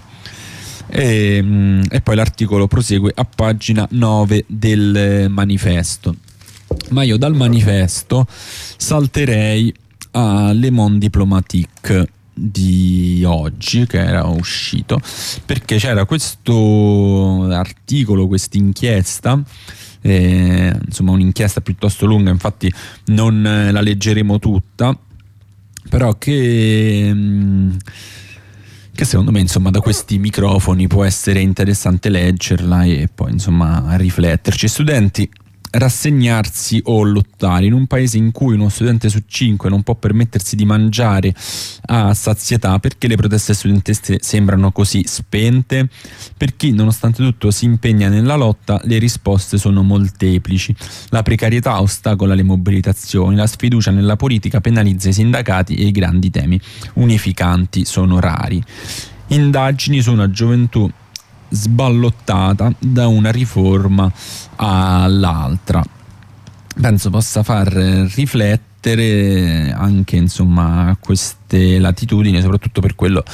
E poi l'articolo prosegue a pagina 9 del manifesto. Ma io dal manifesto salterei a Le Monde Diplomatique di oggi, che era uscito, perché c'era questo articolo, questa inchiesta, insomma un'inchiesta piuttosto lunga, infatti non la leggeremo tutta, però che secondo me, insomma, da questi microfoni può essere interessante leggerla e poi, insomma, rifletterci. Studenti, rassegnarsi o lottare. In un paese in cui uno studente su 5 non può permettersi di mangiare a sazietà, perché le proteste studentesche sembrano così spente? Per chi nonostante tutto si impegna nella lotta, le risposte sono molteplici. La precarietà ostacola le mobilitazioni, la sfiducia nella politica penalizza i sindacati e i grandi temi unificanti sono rari. Indagini su una gioventù sballottata da una riforma all'altra. Penso possa far riflettere anche, insomma, a queste latitudini, soprattutto per quello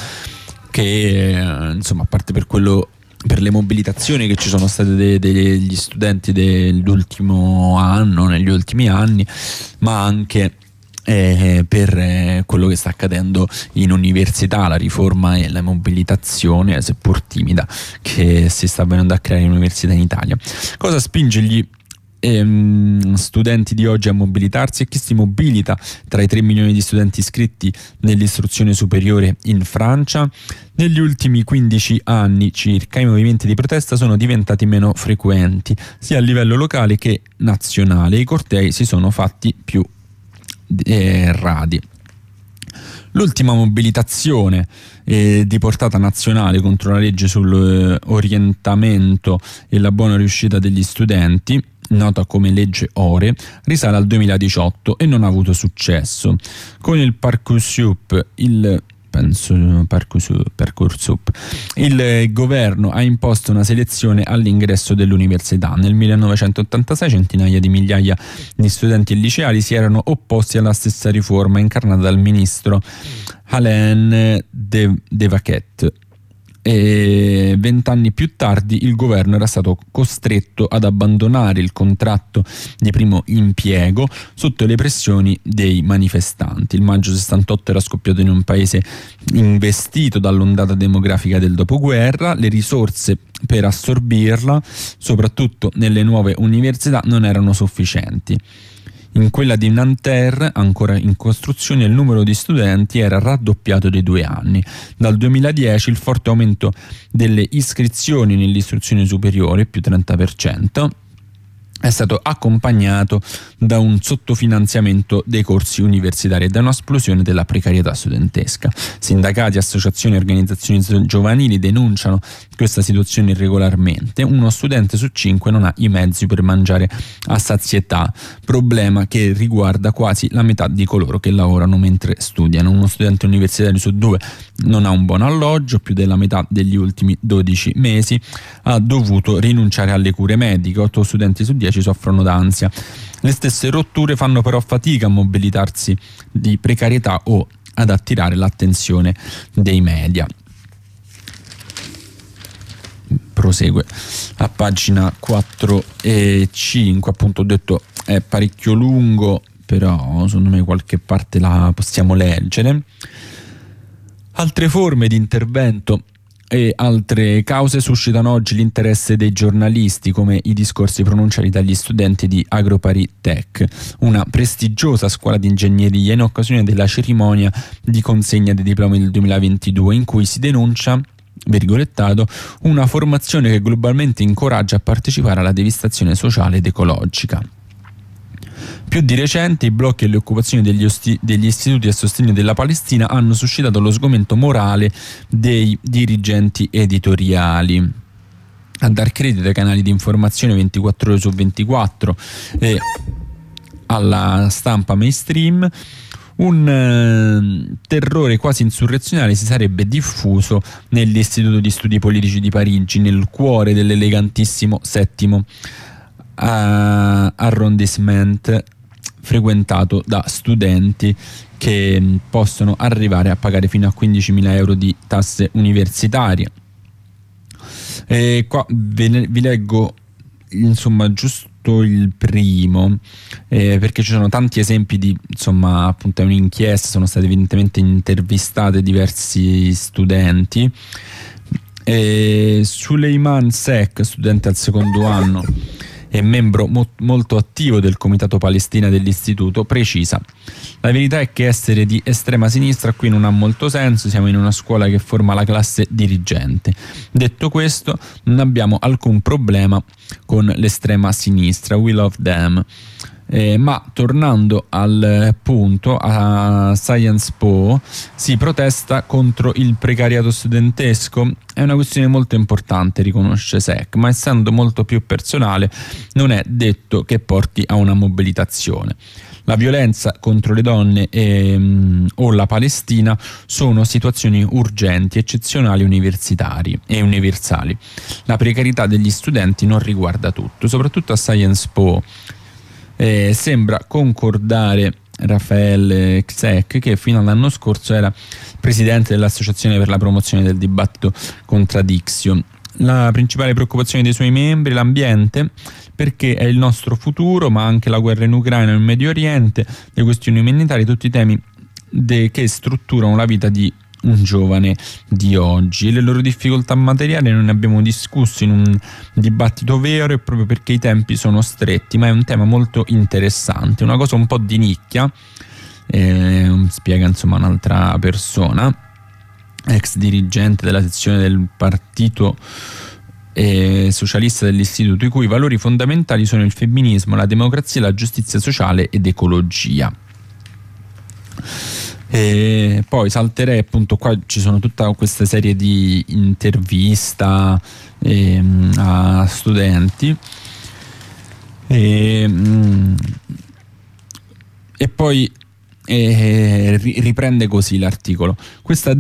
che, insomma, a parte per le mobilitazioni che ci sono state degli studenti dell'ultimo anno, negli ultimi anni, ma anche per quello che sta accadendo in università, la riforma e la mobilitazione, seppur timida, che si sta venendo a creare in università in Italia. Cosa spinge gli studenti di oggi a mobilitarsi e chi si mobilita tra i 3 milioni di studenti iscritti nell'istruzione superiore in Francia? Negli ultimi 15 anni circa i movimenti di protesta sono diventati meno frequenti sia a livello locale che nazionale, i cortei si sono fatti più radi. L'ultima mobilitazione di portata nazionale contro la legge sull'orientamento e la buona riuscita degli studenti, nota come legge Ore, risale al 2018 e non ha avuto successo. Con il Parcoursup, il governo ha imposto una selezione all'ingresso dell'università. Nel 1986 centinaia di migliaia di studenti liceali si erano opposti alla stessa riforma incarnata dal ministro Alain Devaquette. E 20 anni più tardi il governo era stato costretto ad abbandonare il contratto di primo impiego sotto le pressioni dei manifestanti. Il maggio 68 era scoppiato in un paese investito dall'ondata demografica del dopoguerra, le risorse per assorbirla, soprattutto nelle nuove università, non erano sufficienti. In quella di Nanterre, ancora in costruzione, il numero di studenti era raddoppiato di 2 anni. Dal 2010 il forte aumento delle iscrizioni nell'istruzione superiore, più 30%, è stato accompagnato da un sottofinanziamento dei corsi universitari e da un'esplosione della precarietà studentesca. Sindacati, associazioni e organizzazioni giovanili denunciano questa situazione regolarmente. Uno studente su 5 non ha i mezzi per mangiare a sazietà, problema che riguarda quasi la metà di coloro che lavorano mentre studiano. Uno studente universitario su 2 non ha un buon alloggio, più della metà degli ultimi 12 mesi ha dovuto rinunciare alle cure mediche, 8 studenti su 10 soffrono d'ansia. Le stesse rotture fanno però fatica a mobilitarsi di precarietà o ad attirare l'attenzione dei media. Prosegue a pagina 4 e 5, appunto ho detto è parecchio lungo, però secondo me qualche parte la possiamo leggere. Altre forme di intervento e altre cause suscitano oggi l'interesse dei giornalisti, come i discorsi pronunciati dagli studenti di AgroParisTech, una prestigiosa scuola di ingegneria, in occasione della cerimonia di consegna dei diplomi del 2022, in cui si denuncia, virgolettato, una formazione che globalmente incoraggia a partecipare alla devastazione sociale ed ecologica. Più di recente i blocchi e le occupazioni degli istituti a sostegno della Palestina hanno suscitato lo sgomento morale dei dirigenti editoriali. A dar credito ai canali di informazione 24 ore su 24 e alla stampa mainstream, un terrore quasi insurrezionale si sarebbe diffuso nell'Istituto di Studi Politici di Parigi, nel cuore dell'elegantissimo settimo arrondissement, frequentato da studenti che possono arrivare a pagare fino a 15.000 euro di tasse universitarie. E qua vi leggo insomma giusto il primo, perché ci sono tanti esempi di, insomma, appunto è un'inchiesta, sono stati evidentemente intervistate diversi studenti. Suleiman Sek, studente al secondo anno e membro molto attivo del Comitato Palestina dell'istituto, precisa: la verità è che essere di estrema sinistra qui non ha molto senso, siamo in una scuola che forma la classe dirigente. Detto questo, non abbiamo alcun problema con l'estrema sinistra, we love them. Ma tornando al punto, a Sciences Po si protesta contro il precariato studentesco. È una questione molto importante, riconosce Sek, ma essendo molto più personale non è detto che porti a una mobilitazione. La violenza contro le donne o la Palestina sono situazioni urgenti, eccezionali, universitari e universali. La precarietà degli studenti non riguarda tutto, soprattutto a Sciences Po. Sembra concordare Raffaele Xek, che fino all'anno scorso era presidente dell'Associazione per la promozione del dibattito Contradiction. La principale preoccupazione dei suoi membri è l'ambiente, perché è il nostro futuro, ma anche la guerra in Ucraina e in Medio Oriente, le questioni umanitarie, tutti i temi che strutturano la vita di un giovane di oggi. Le loro difficoltà materiali non ne abbiamo discusso in un dibattito vero, e proprio perché i tempi sono stretti, ma è un tema molto interessante, una cosa un po' di nicchia, spiega insomma un'altra persona, ex dirigente della sezione del partito socialista dell'istituto, i cui valori fondamentali sono il femminismo, la democrazia, la giustizia sociale ed ecologia. E poi salterei, appunto, qua ci sono tutta questa serie di intervista a studenti e poi riprende così l'articolo: questa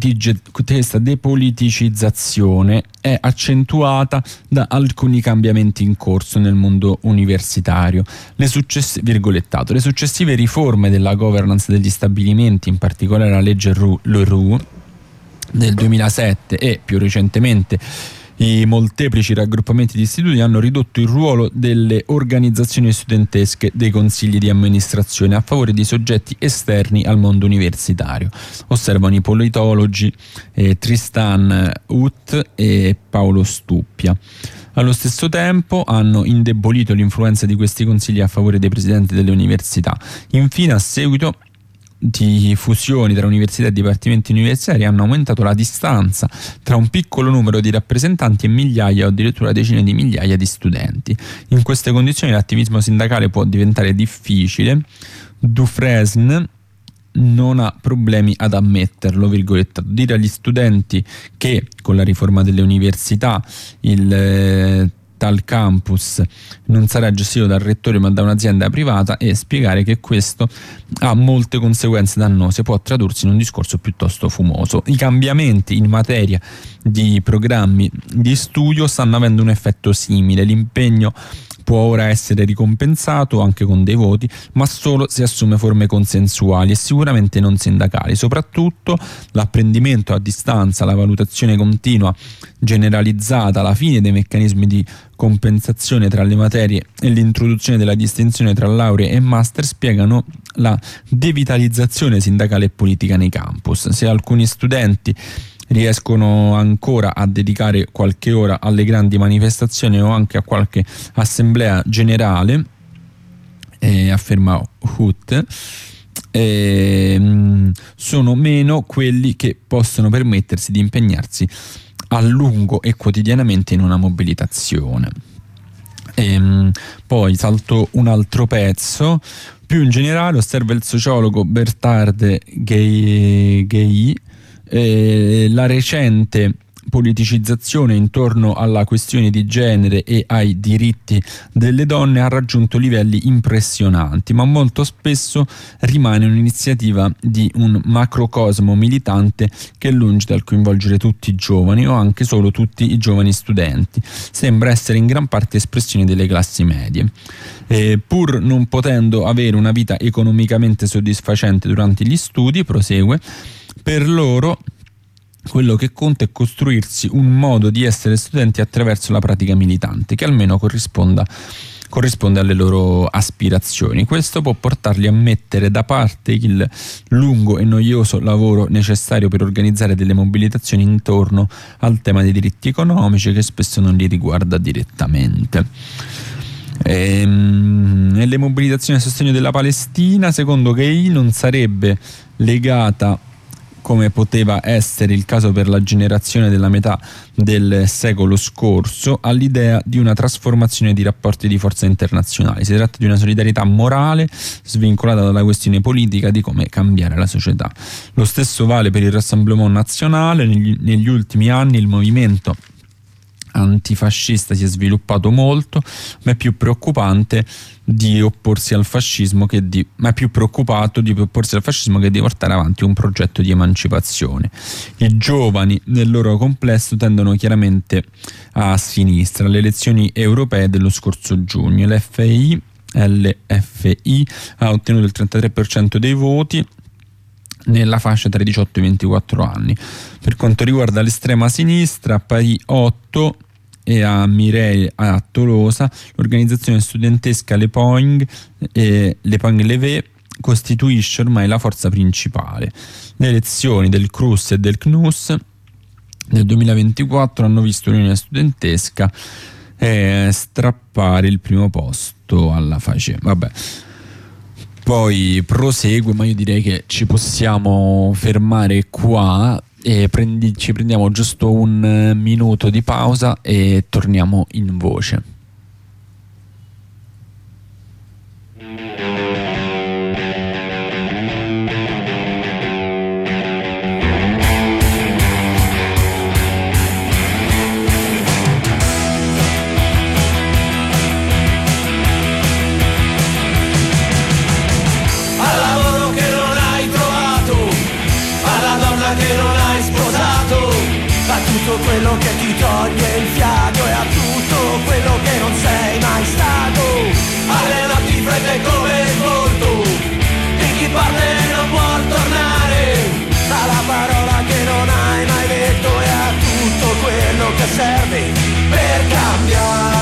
depoliticizzazione è accentuata da alcuni cambiamenti in corso nel mondo universitario. Le successive riforme della governance degli stabilimenti, in particolare la legge Leroux del 2007 e più recentemente i molteplici raggruppamenti di istituti, hanno ridotto il ruolo delle organizzazioni studentesche dei consigli di amministrazione a favore di soggetti esterni al mondo universitario, osservano i politologi Tristan Ut e Paolo Stuppia. Allo stesso tempo hanno indebolito l'influenza di questi consigli a favore dei presidenti delle università. Infine, a seguito di fusioni tra università e dipartimenti universitari hanno aumentato la distanza tra un piccolo numero di rappresentanti e migliaia o addirittura decine di migliaia di studenti. In queste condizioni l'attivismo sindacale può diventare difficile. Dufresne non ha problemi ad ammetterlo, virgolettato. Dire agli studenti che con la riforma delle università il tal campus non sarà gestito dal rettore ma da un'azienda privata e spiegare che questo ha molte conseguenze dannose può tradursi in un discorso piuttosto fumoso. I cambiamenti in materia di programmi di studio stanno avendo un effetto simile. L'impegno può ora essere ricompensato anche con dei voti, ma solo se assume forme consensuali e sicuramente non sindacali. Soprattutto l'apprendimento a distanza, la valutazione continua generalizzata, la fine dei meccanismi di compensazione tra le materie e l'introduzione della distinzione tra lauree e master spiegano la devitalizzazione sindacale e politica nei campus. Se alcuni studenti riescono ancora a dedicare qualche ora alle grandi manifestazioni o anche a qualche assemblea generale, afferma Hood, sono meno quelli che possono permettersi di impegnarsi a lungo e quotidianamente in una mobilitazione. Poi salto un altro pezzo. Più in generale, osserva il sociologo Bertrand Gay, la recente politicizzazione intorno alla questione di genere e ai diritti delle donne ha raggiunto livelli impressionanti, ma molto spesso rimane un'iniziativa di un macrocosmo militante che è lungi dal coinvolgere tutti i giovani o anche solo tutti i giovani studenti. Sembra essere in gran parte espressione delle classi medie. Pur non potendo avere una vita economicamente soddisfacente durante gli studi, prosegue, per loro quello che conta è costruirsi un modo di essere studenti attraverso la pratica militante che almeno corrisponde alle loro aspirazioni. Questo può portarli a mettere da parte il lungo e noioso lavoro necessario per organizzare delle mobilitazioni intorno al tema dei diritti economici che spesso non li riguarda direttamente. Nelle mobilitazioni a sostegno della Palestina, secondo Gay, non sarebbe legata, come poteva essere il caso per la generazione della metà del secolo scorso, all'idea di una trasformazione di rapporti di forza internazionali. Si tratta di una solidarietà morale svincolata dalla questione politica di come cambiare la società. Lo stesso vale per il Rassemblement National. Negli ultimi anni il movimento antifascista si è sviluppato molto, ma è più preoccupato di opporsi al fascismo che di portare avanti un progetto di emancipazione. I giovani nel loro complesso tendono chiaramente a sinistra. Alle elezioni europee dello scorso giugno l'FI ha ottenuto il 33% dei voti nella fascia tra i 18 e i 24 anni. Per quanto riguarda l'estrema sinistra, a Paris 8 e a Mireille a Tolosa, l'organizzazione studentesca Le Poing Levé costituisce ormai la forza principale. Le elezioni del CRUS e del CNUS nel 2024 hanno visto l'Unione Studentesca strappare il primo posto alla FACE. Vabbè, poi prosegue, ma io direi che ci possiamo fermare qua e ci prendiamo giusto un minuto di pausa e torniamo in voce. Tutto quello che ti toglie il fiato e a tutto quello che non sei mai stato, alle notti fredde come il volto di chi parte e non vuol tornare, alla parola che non hai mai detto e a tutto quello che serve per cambiare.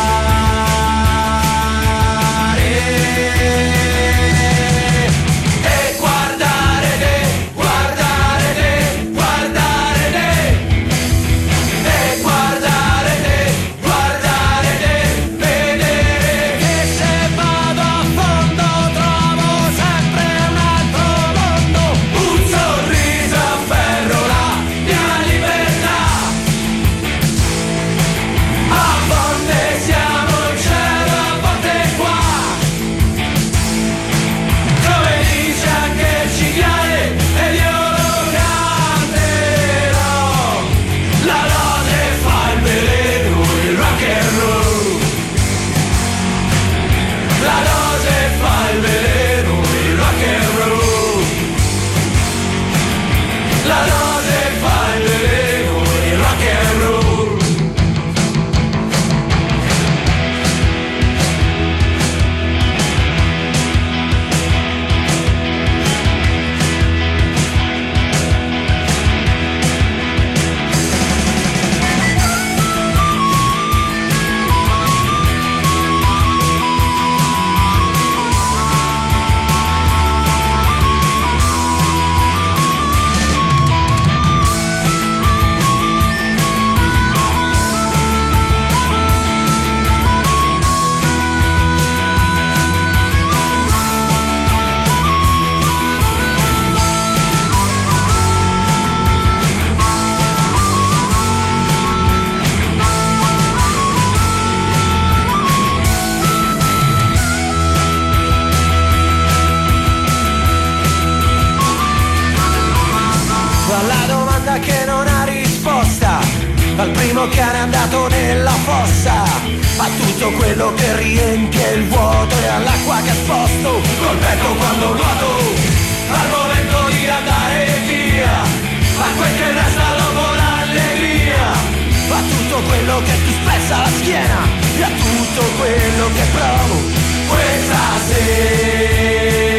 domanda che non ha risposta, al primo cane andato nella fossa, a tutto quello che riempie il vuoto e all'acqua che ha sposto col petto quando nuoto, al momento di andare via, a quel che resta dopo l'allegria, a tutto quello che ti spezza la schiena e a tutto quello che provo questa sera.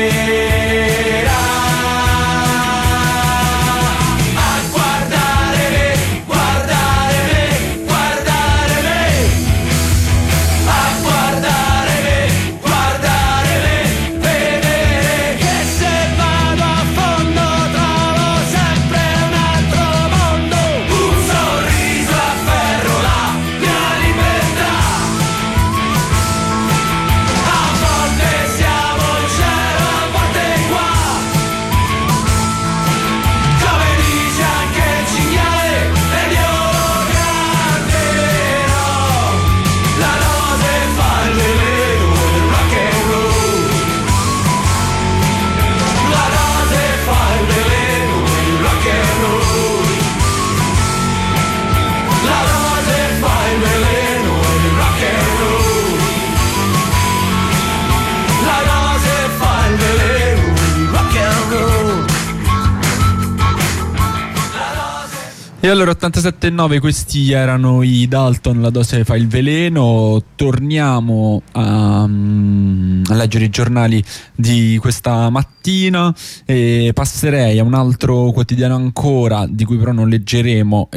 E allora 87,9, questi erano i Dalton, La dose fa il veleno. Torniamo a leggere i giornali di questa mattina e passerei a un altro quotidiano ancora, di cui però non leggeremo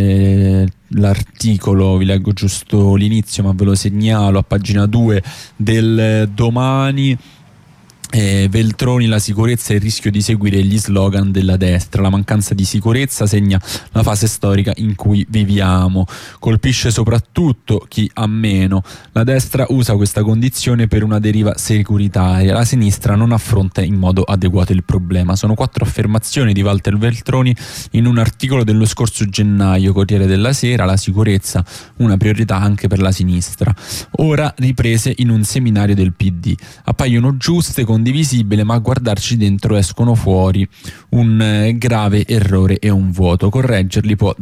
l'articolo, vi leggo giusto l'inizio ma ve lo segnalo, a pagina 2 del Domani. Veltroni, la sicurezza e il rischio di seguire gli slogan della destra. La mancanza di sicurezza segna la fase storica in cui viviamo, colpisce soprattutto chi ha meno. La destra usa questa condizione per una deriva securitaria, la sinistra non affronta in modo adeguato il problema. Sono 4 affermazioni di Walter Veltroni in un articolo dello scorso gennaio, Corriere della Sera. La sicurezza una priorità anche per la sinistra, ora riprese in un seminario del PD. Appaiono giuste, condivisibile, ma a guardarci dentro escono fuori un grave errore e un vuoto. Correggerli può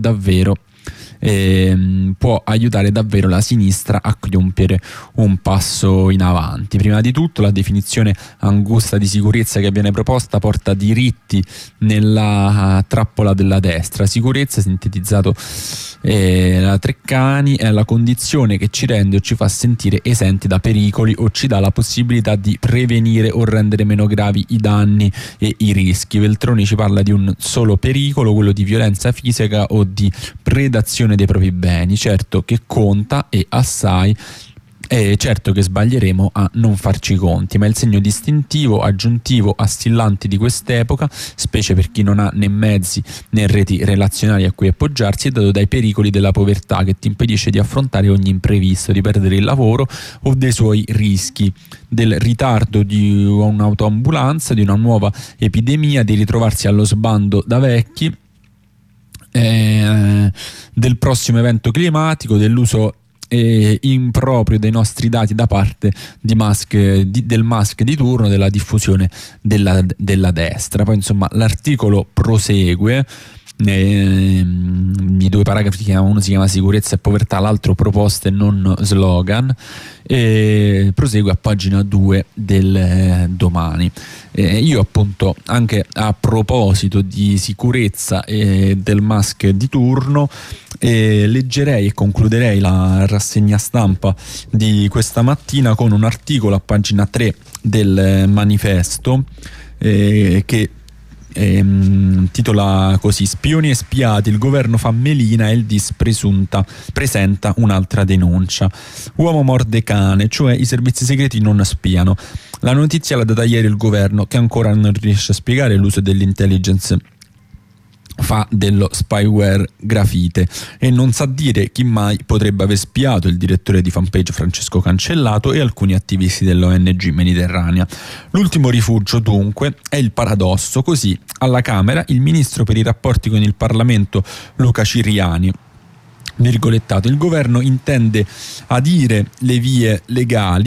aiutare davvero la sinistra a compiere un passo in avanti. Prima di tutto, la definizione angusta di sicurezza che viene proposta porta diritti nella trappola della destra. Sicurezza, sintetizzato da Treccani, è la condizione che ci rende o ci fa sentire esenti da pericoli o ci dà la possibilità di prevenire o rendere meno gravi i danni e i rischi. Veltroni ci parla di un solo pericolo, quello di violenza fisica o di predazione dei propri beni. Certo che conta, e assai, e certo che sbaglieremo a non farci conti, ma il segno distintivo, aggiuntivo, assillante di quest'epoca, specie per chi non ha né mezzi né reti relazionali a cui appoggiarsi, è dato dai pericoli della povertà, che ti impedisce di affrontare ogni imprevisto, di perdere il lavoro o dei suoi rischi, del ritardo di un'autoambulanza, di una nuova epidemia, di ritrovarsi allo sbando da vecchi, del prossimo evento climatico, dell'uso improprio dei nostri dati da parte del Musk di turno, della diffusione della destra. Poi insomma l'articolo prosegue, i 2 paragrafi, uno si chiama sicurezza e povertà, l'altro proposte non slogan, e prosegue a pagina 2 del Domani. Io appunto, anche a proposito di sicurezza e del Musk di turno, leggerei e concluderei la rassegna stampa di questa mattina con un articolo a pagina 3 del Manifesto che titola così: spioni e spiati, il governo fa melina e il DIS presenta un'altra denuncia. Uomo morde cane, cioè i servizi segreti non spiano. La notizia l'ha data ieri il governo, che ancora non riesce a spiegare l'uso dell'intelligence fa dello spyware grafite e non sa dire chi mai potrebbe aver spiato il direttore di fanpage Francesco Cancellato e alcuni attivisti dell'ONG Mediterranea. L'ultimo rifugio dunque è il paradosso. Così alla Camera il ministro per i rapporti con il Parlamento Luca Ciriani, virgolettato, il governo intende adire le vie legali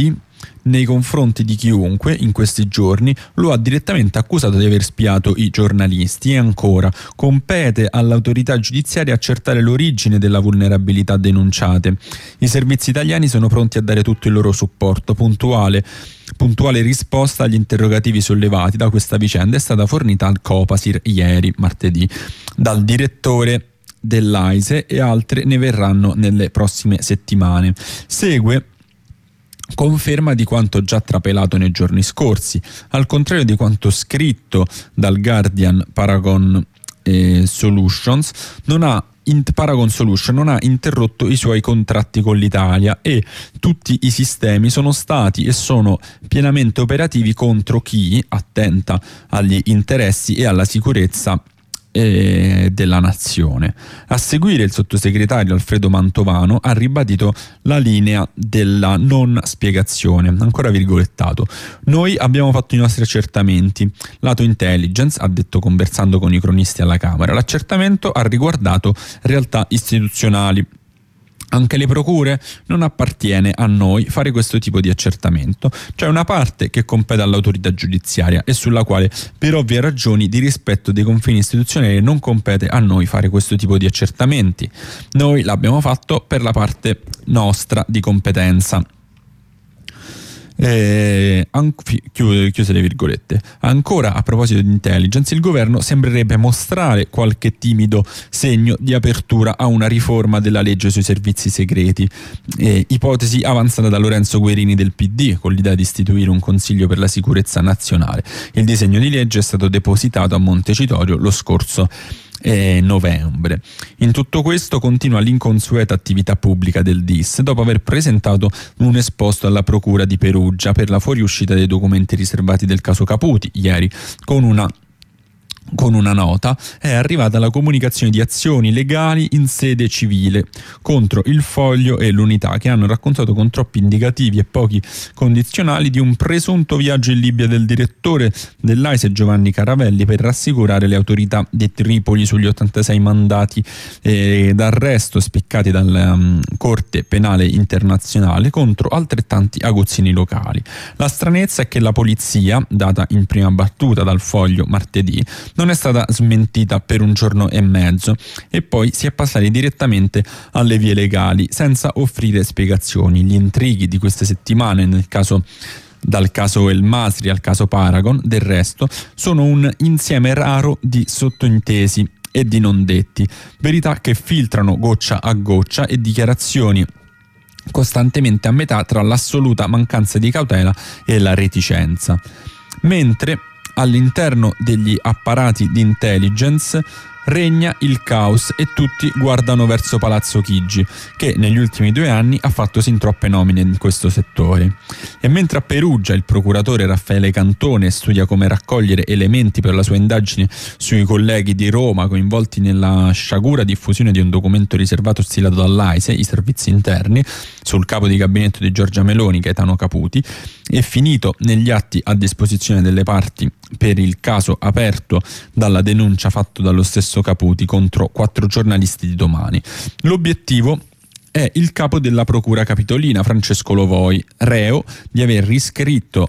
nei confronti di chiunque in questi giorni lo ha direttamente accusato di aver spiato i giornalisti. E ancora, compete all'autorità giudiziaria accertare l'origine della vulnerabilità denunciate. I servizi italiani sono pronti a dare tutto il loro supporto. Puntuale risposta agli interrogativi sollevati da questa vicenda è stata fornita al Copasir ieri, martedì, dal direttore dell'AISE, e altre ne verranno nelle prossime settimane. Segue conferma di quanto già trapelato nei giorni scorsi. Al contrario di quanto scritto dal Guardian, Paragon Solution non ha interrotto i suoi contratti con l'Italia, e tutti i sistemi sono stati e sono pienamente operativi contro chi attenta agli interessi e alla sicurezza della nazione. A seguire il sottosegretario Alfredo Mantovano ha ribadito la linea della non spiegazione, ancora virgolettato: noi abbiamo fatto i nostri accertamenti, lato intelligence, ha detto conversando con i cronisti alla Camera. L'accertamento ha riguardato realtà istituzionali. Anche le procure non appartiene a noi fare questo tipo di accertamento. C'è una parte che compete all'autorità giudiziaria e sulla quale, per ovvie ragioni di rispetto dei confini istituzionali, non compete a noi fare questo tipo di accertamenti. Noi l'abbiamo fatto per la parte nostra di competenza. Chiuse le virgolette. Ancora, a proposito di intelligence, il governo sembrerebbe mostrare qualche timido segno di apertura a una riforma della legge sui servizi segreti, ipotesi avanzata da Lorenzo Guerini del PD, con l'idea di istituire un consiglio per la sicurezza nazionale. Il disegno di legge è stato depositato a Montecitorio lo scorso novembre. In tutto questo continua l'inconsueta attività pubblica del DIS, dopo aver presentato un esposto alla Procura di Perugia per la fuoriuscita dei documenti riservati del caso Caputi. Ieri, con una nota, è arrivata la comunicazione di azioni legali in sede civile contro il Foglio e l'Unità, che hanno raccontato con troppi indicativi e pochi condizionali di un presunto viaggio in Libia del direttore dell'AISE Giovanni Caravelli per rassicurare le autorità di Tripoli sugli 86 mandati d'arresto spiccati dalla Corte Penale Internazionale contro altrettanti aguzzini locali. La stranezza è che la polizia, data in prima battuta dal Foglio martedì, non è stata smentita per un giorno e mezzo, e poi si è passati direttamente alle vie legali senza offrire spiegazioni. Gli intrighi di queste settimane, dal caso El Masri al caso Paragon, del resto, sono un insieme raro di sottointesi e di non detti, verità che filtrano goccia a goccia e dichiarazioni costantemente a metà tra l'assoluta mancanza di cautela e la reticenza. Mentre all'interno degli apparati di intelligence regna il caos e tutti guardano verso Palazzo Chigi, che negli ultimi 2 anni ha fatto sin troppe nomine in questo settore. E mentre a Perugia il procuratore Raffaele Cantone studia come raccogliere elementi per la sua indagine sui colleghi di Roma coinvolti nella sciagura diffusione di un documento riservato stilato dall'AISE, i servizi interni, sul capo di gabinetto di Giorgia Meloni, Gaetano Caputi, è finito negli atti a disposizione delle parti per il caso aperto dalla denuncia fatta dallo stesso Caputi contro 4 giornalisti di Domani. L'obiettivo è il capo della procura capitolina, Francesco Lovoi, reo di aver riscritto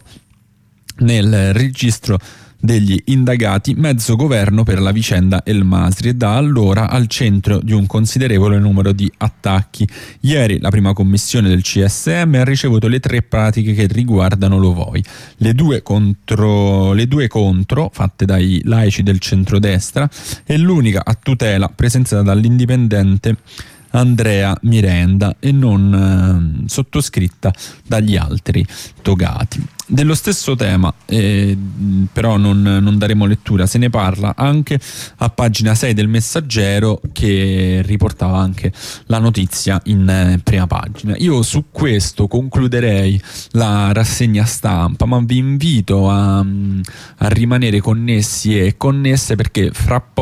nel registro degli indagati mezzo governo per la vicenda El Masri, e da allora al centro di un considerevole numero di attacchi. Ieri la prima commissione del CSM ha ricevuto le 3 pratiche che riguardano Lovoi, le due contro fatte dai laici del centrodestra e l'unica a tutela presentata dall'indipendente Andrea Mirenda e non sottoscritta dagli altri togati. Dello stesso tema, però non daremo lettura, se ne parla anche a pagina 6 del Messaggero, che riportava anche la notizia in prima pagina. Io su questo concluderei la rassegna stampa, ma vi invito a rimanere connessi e connesse, perché fra poco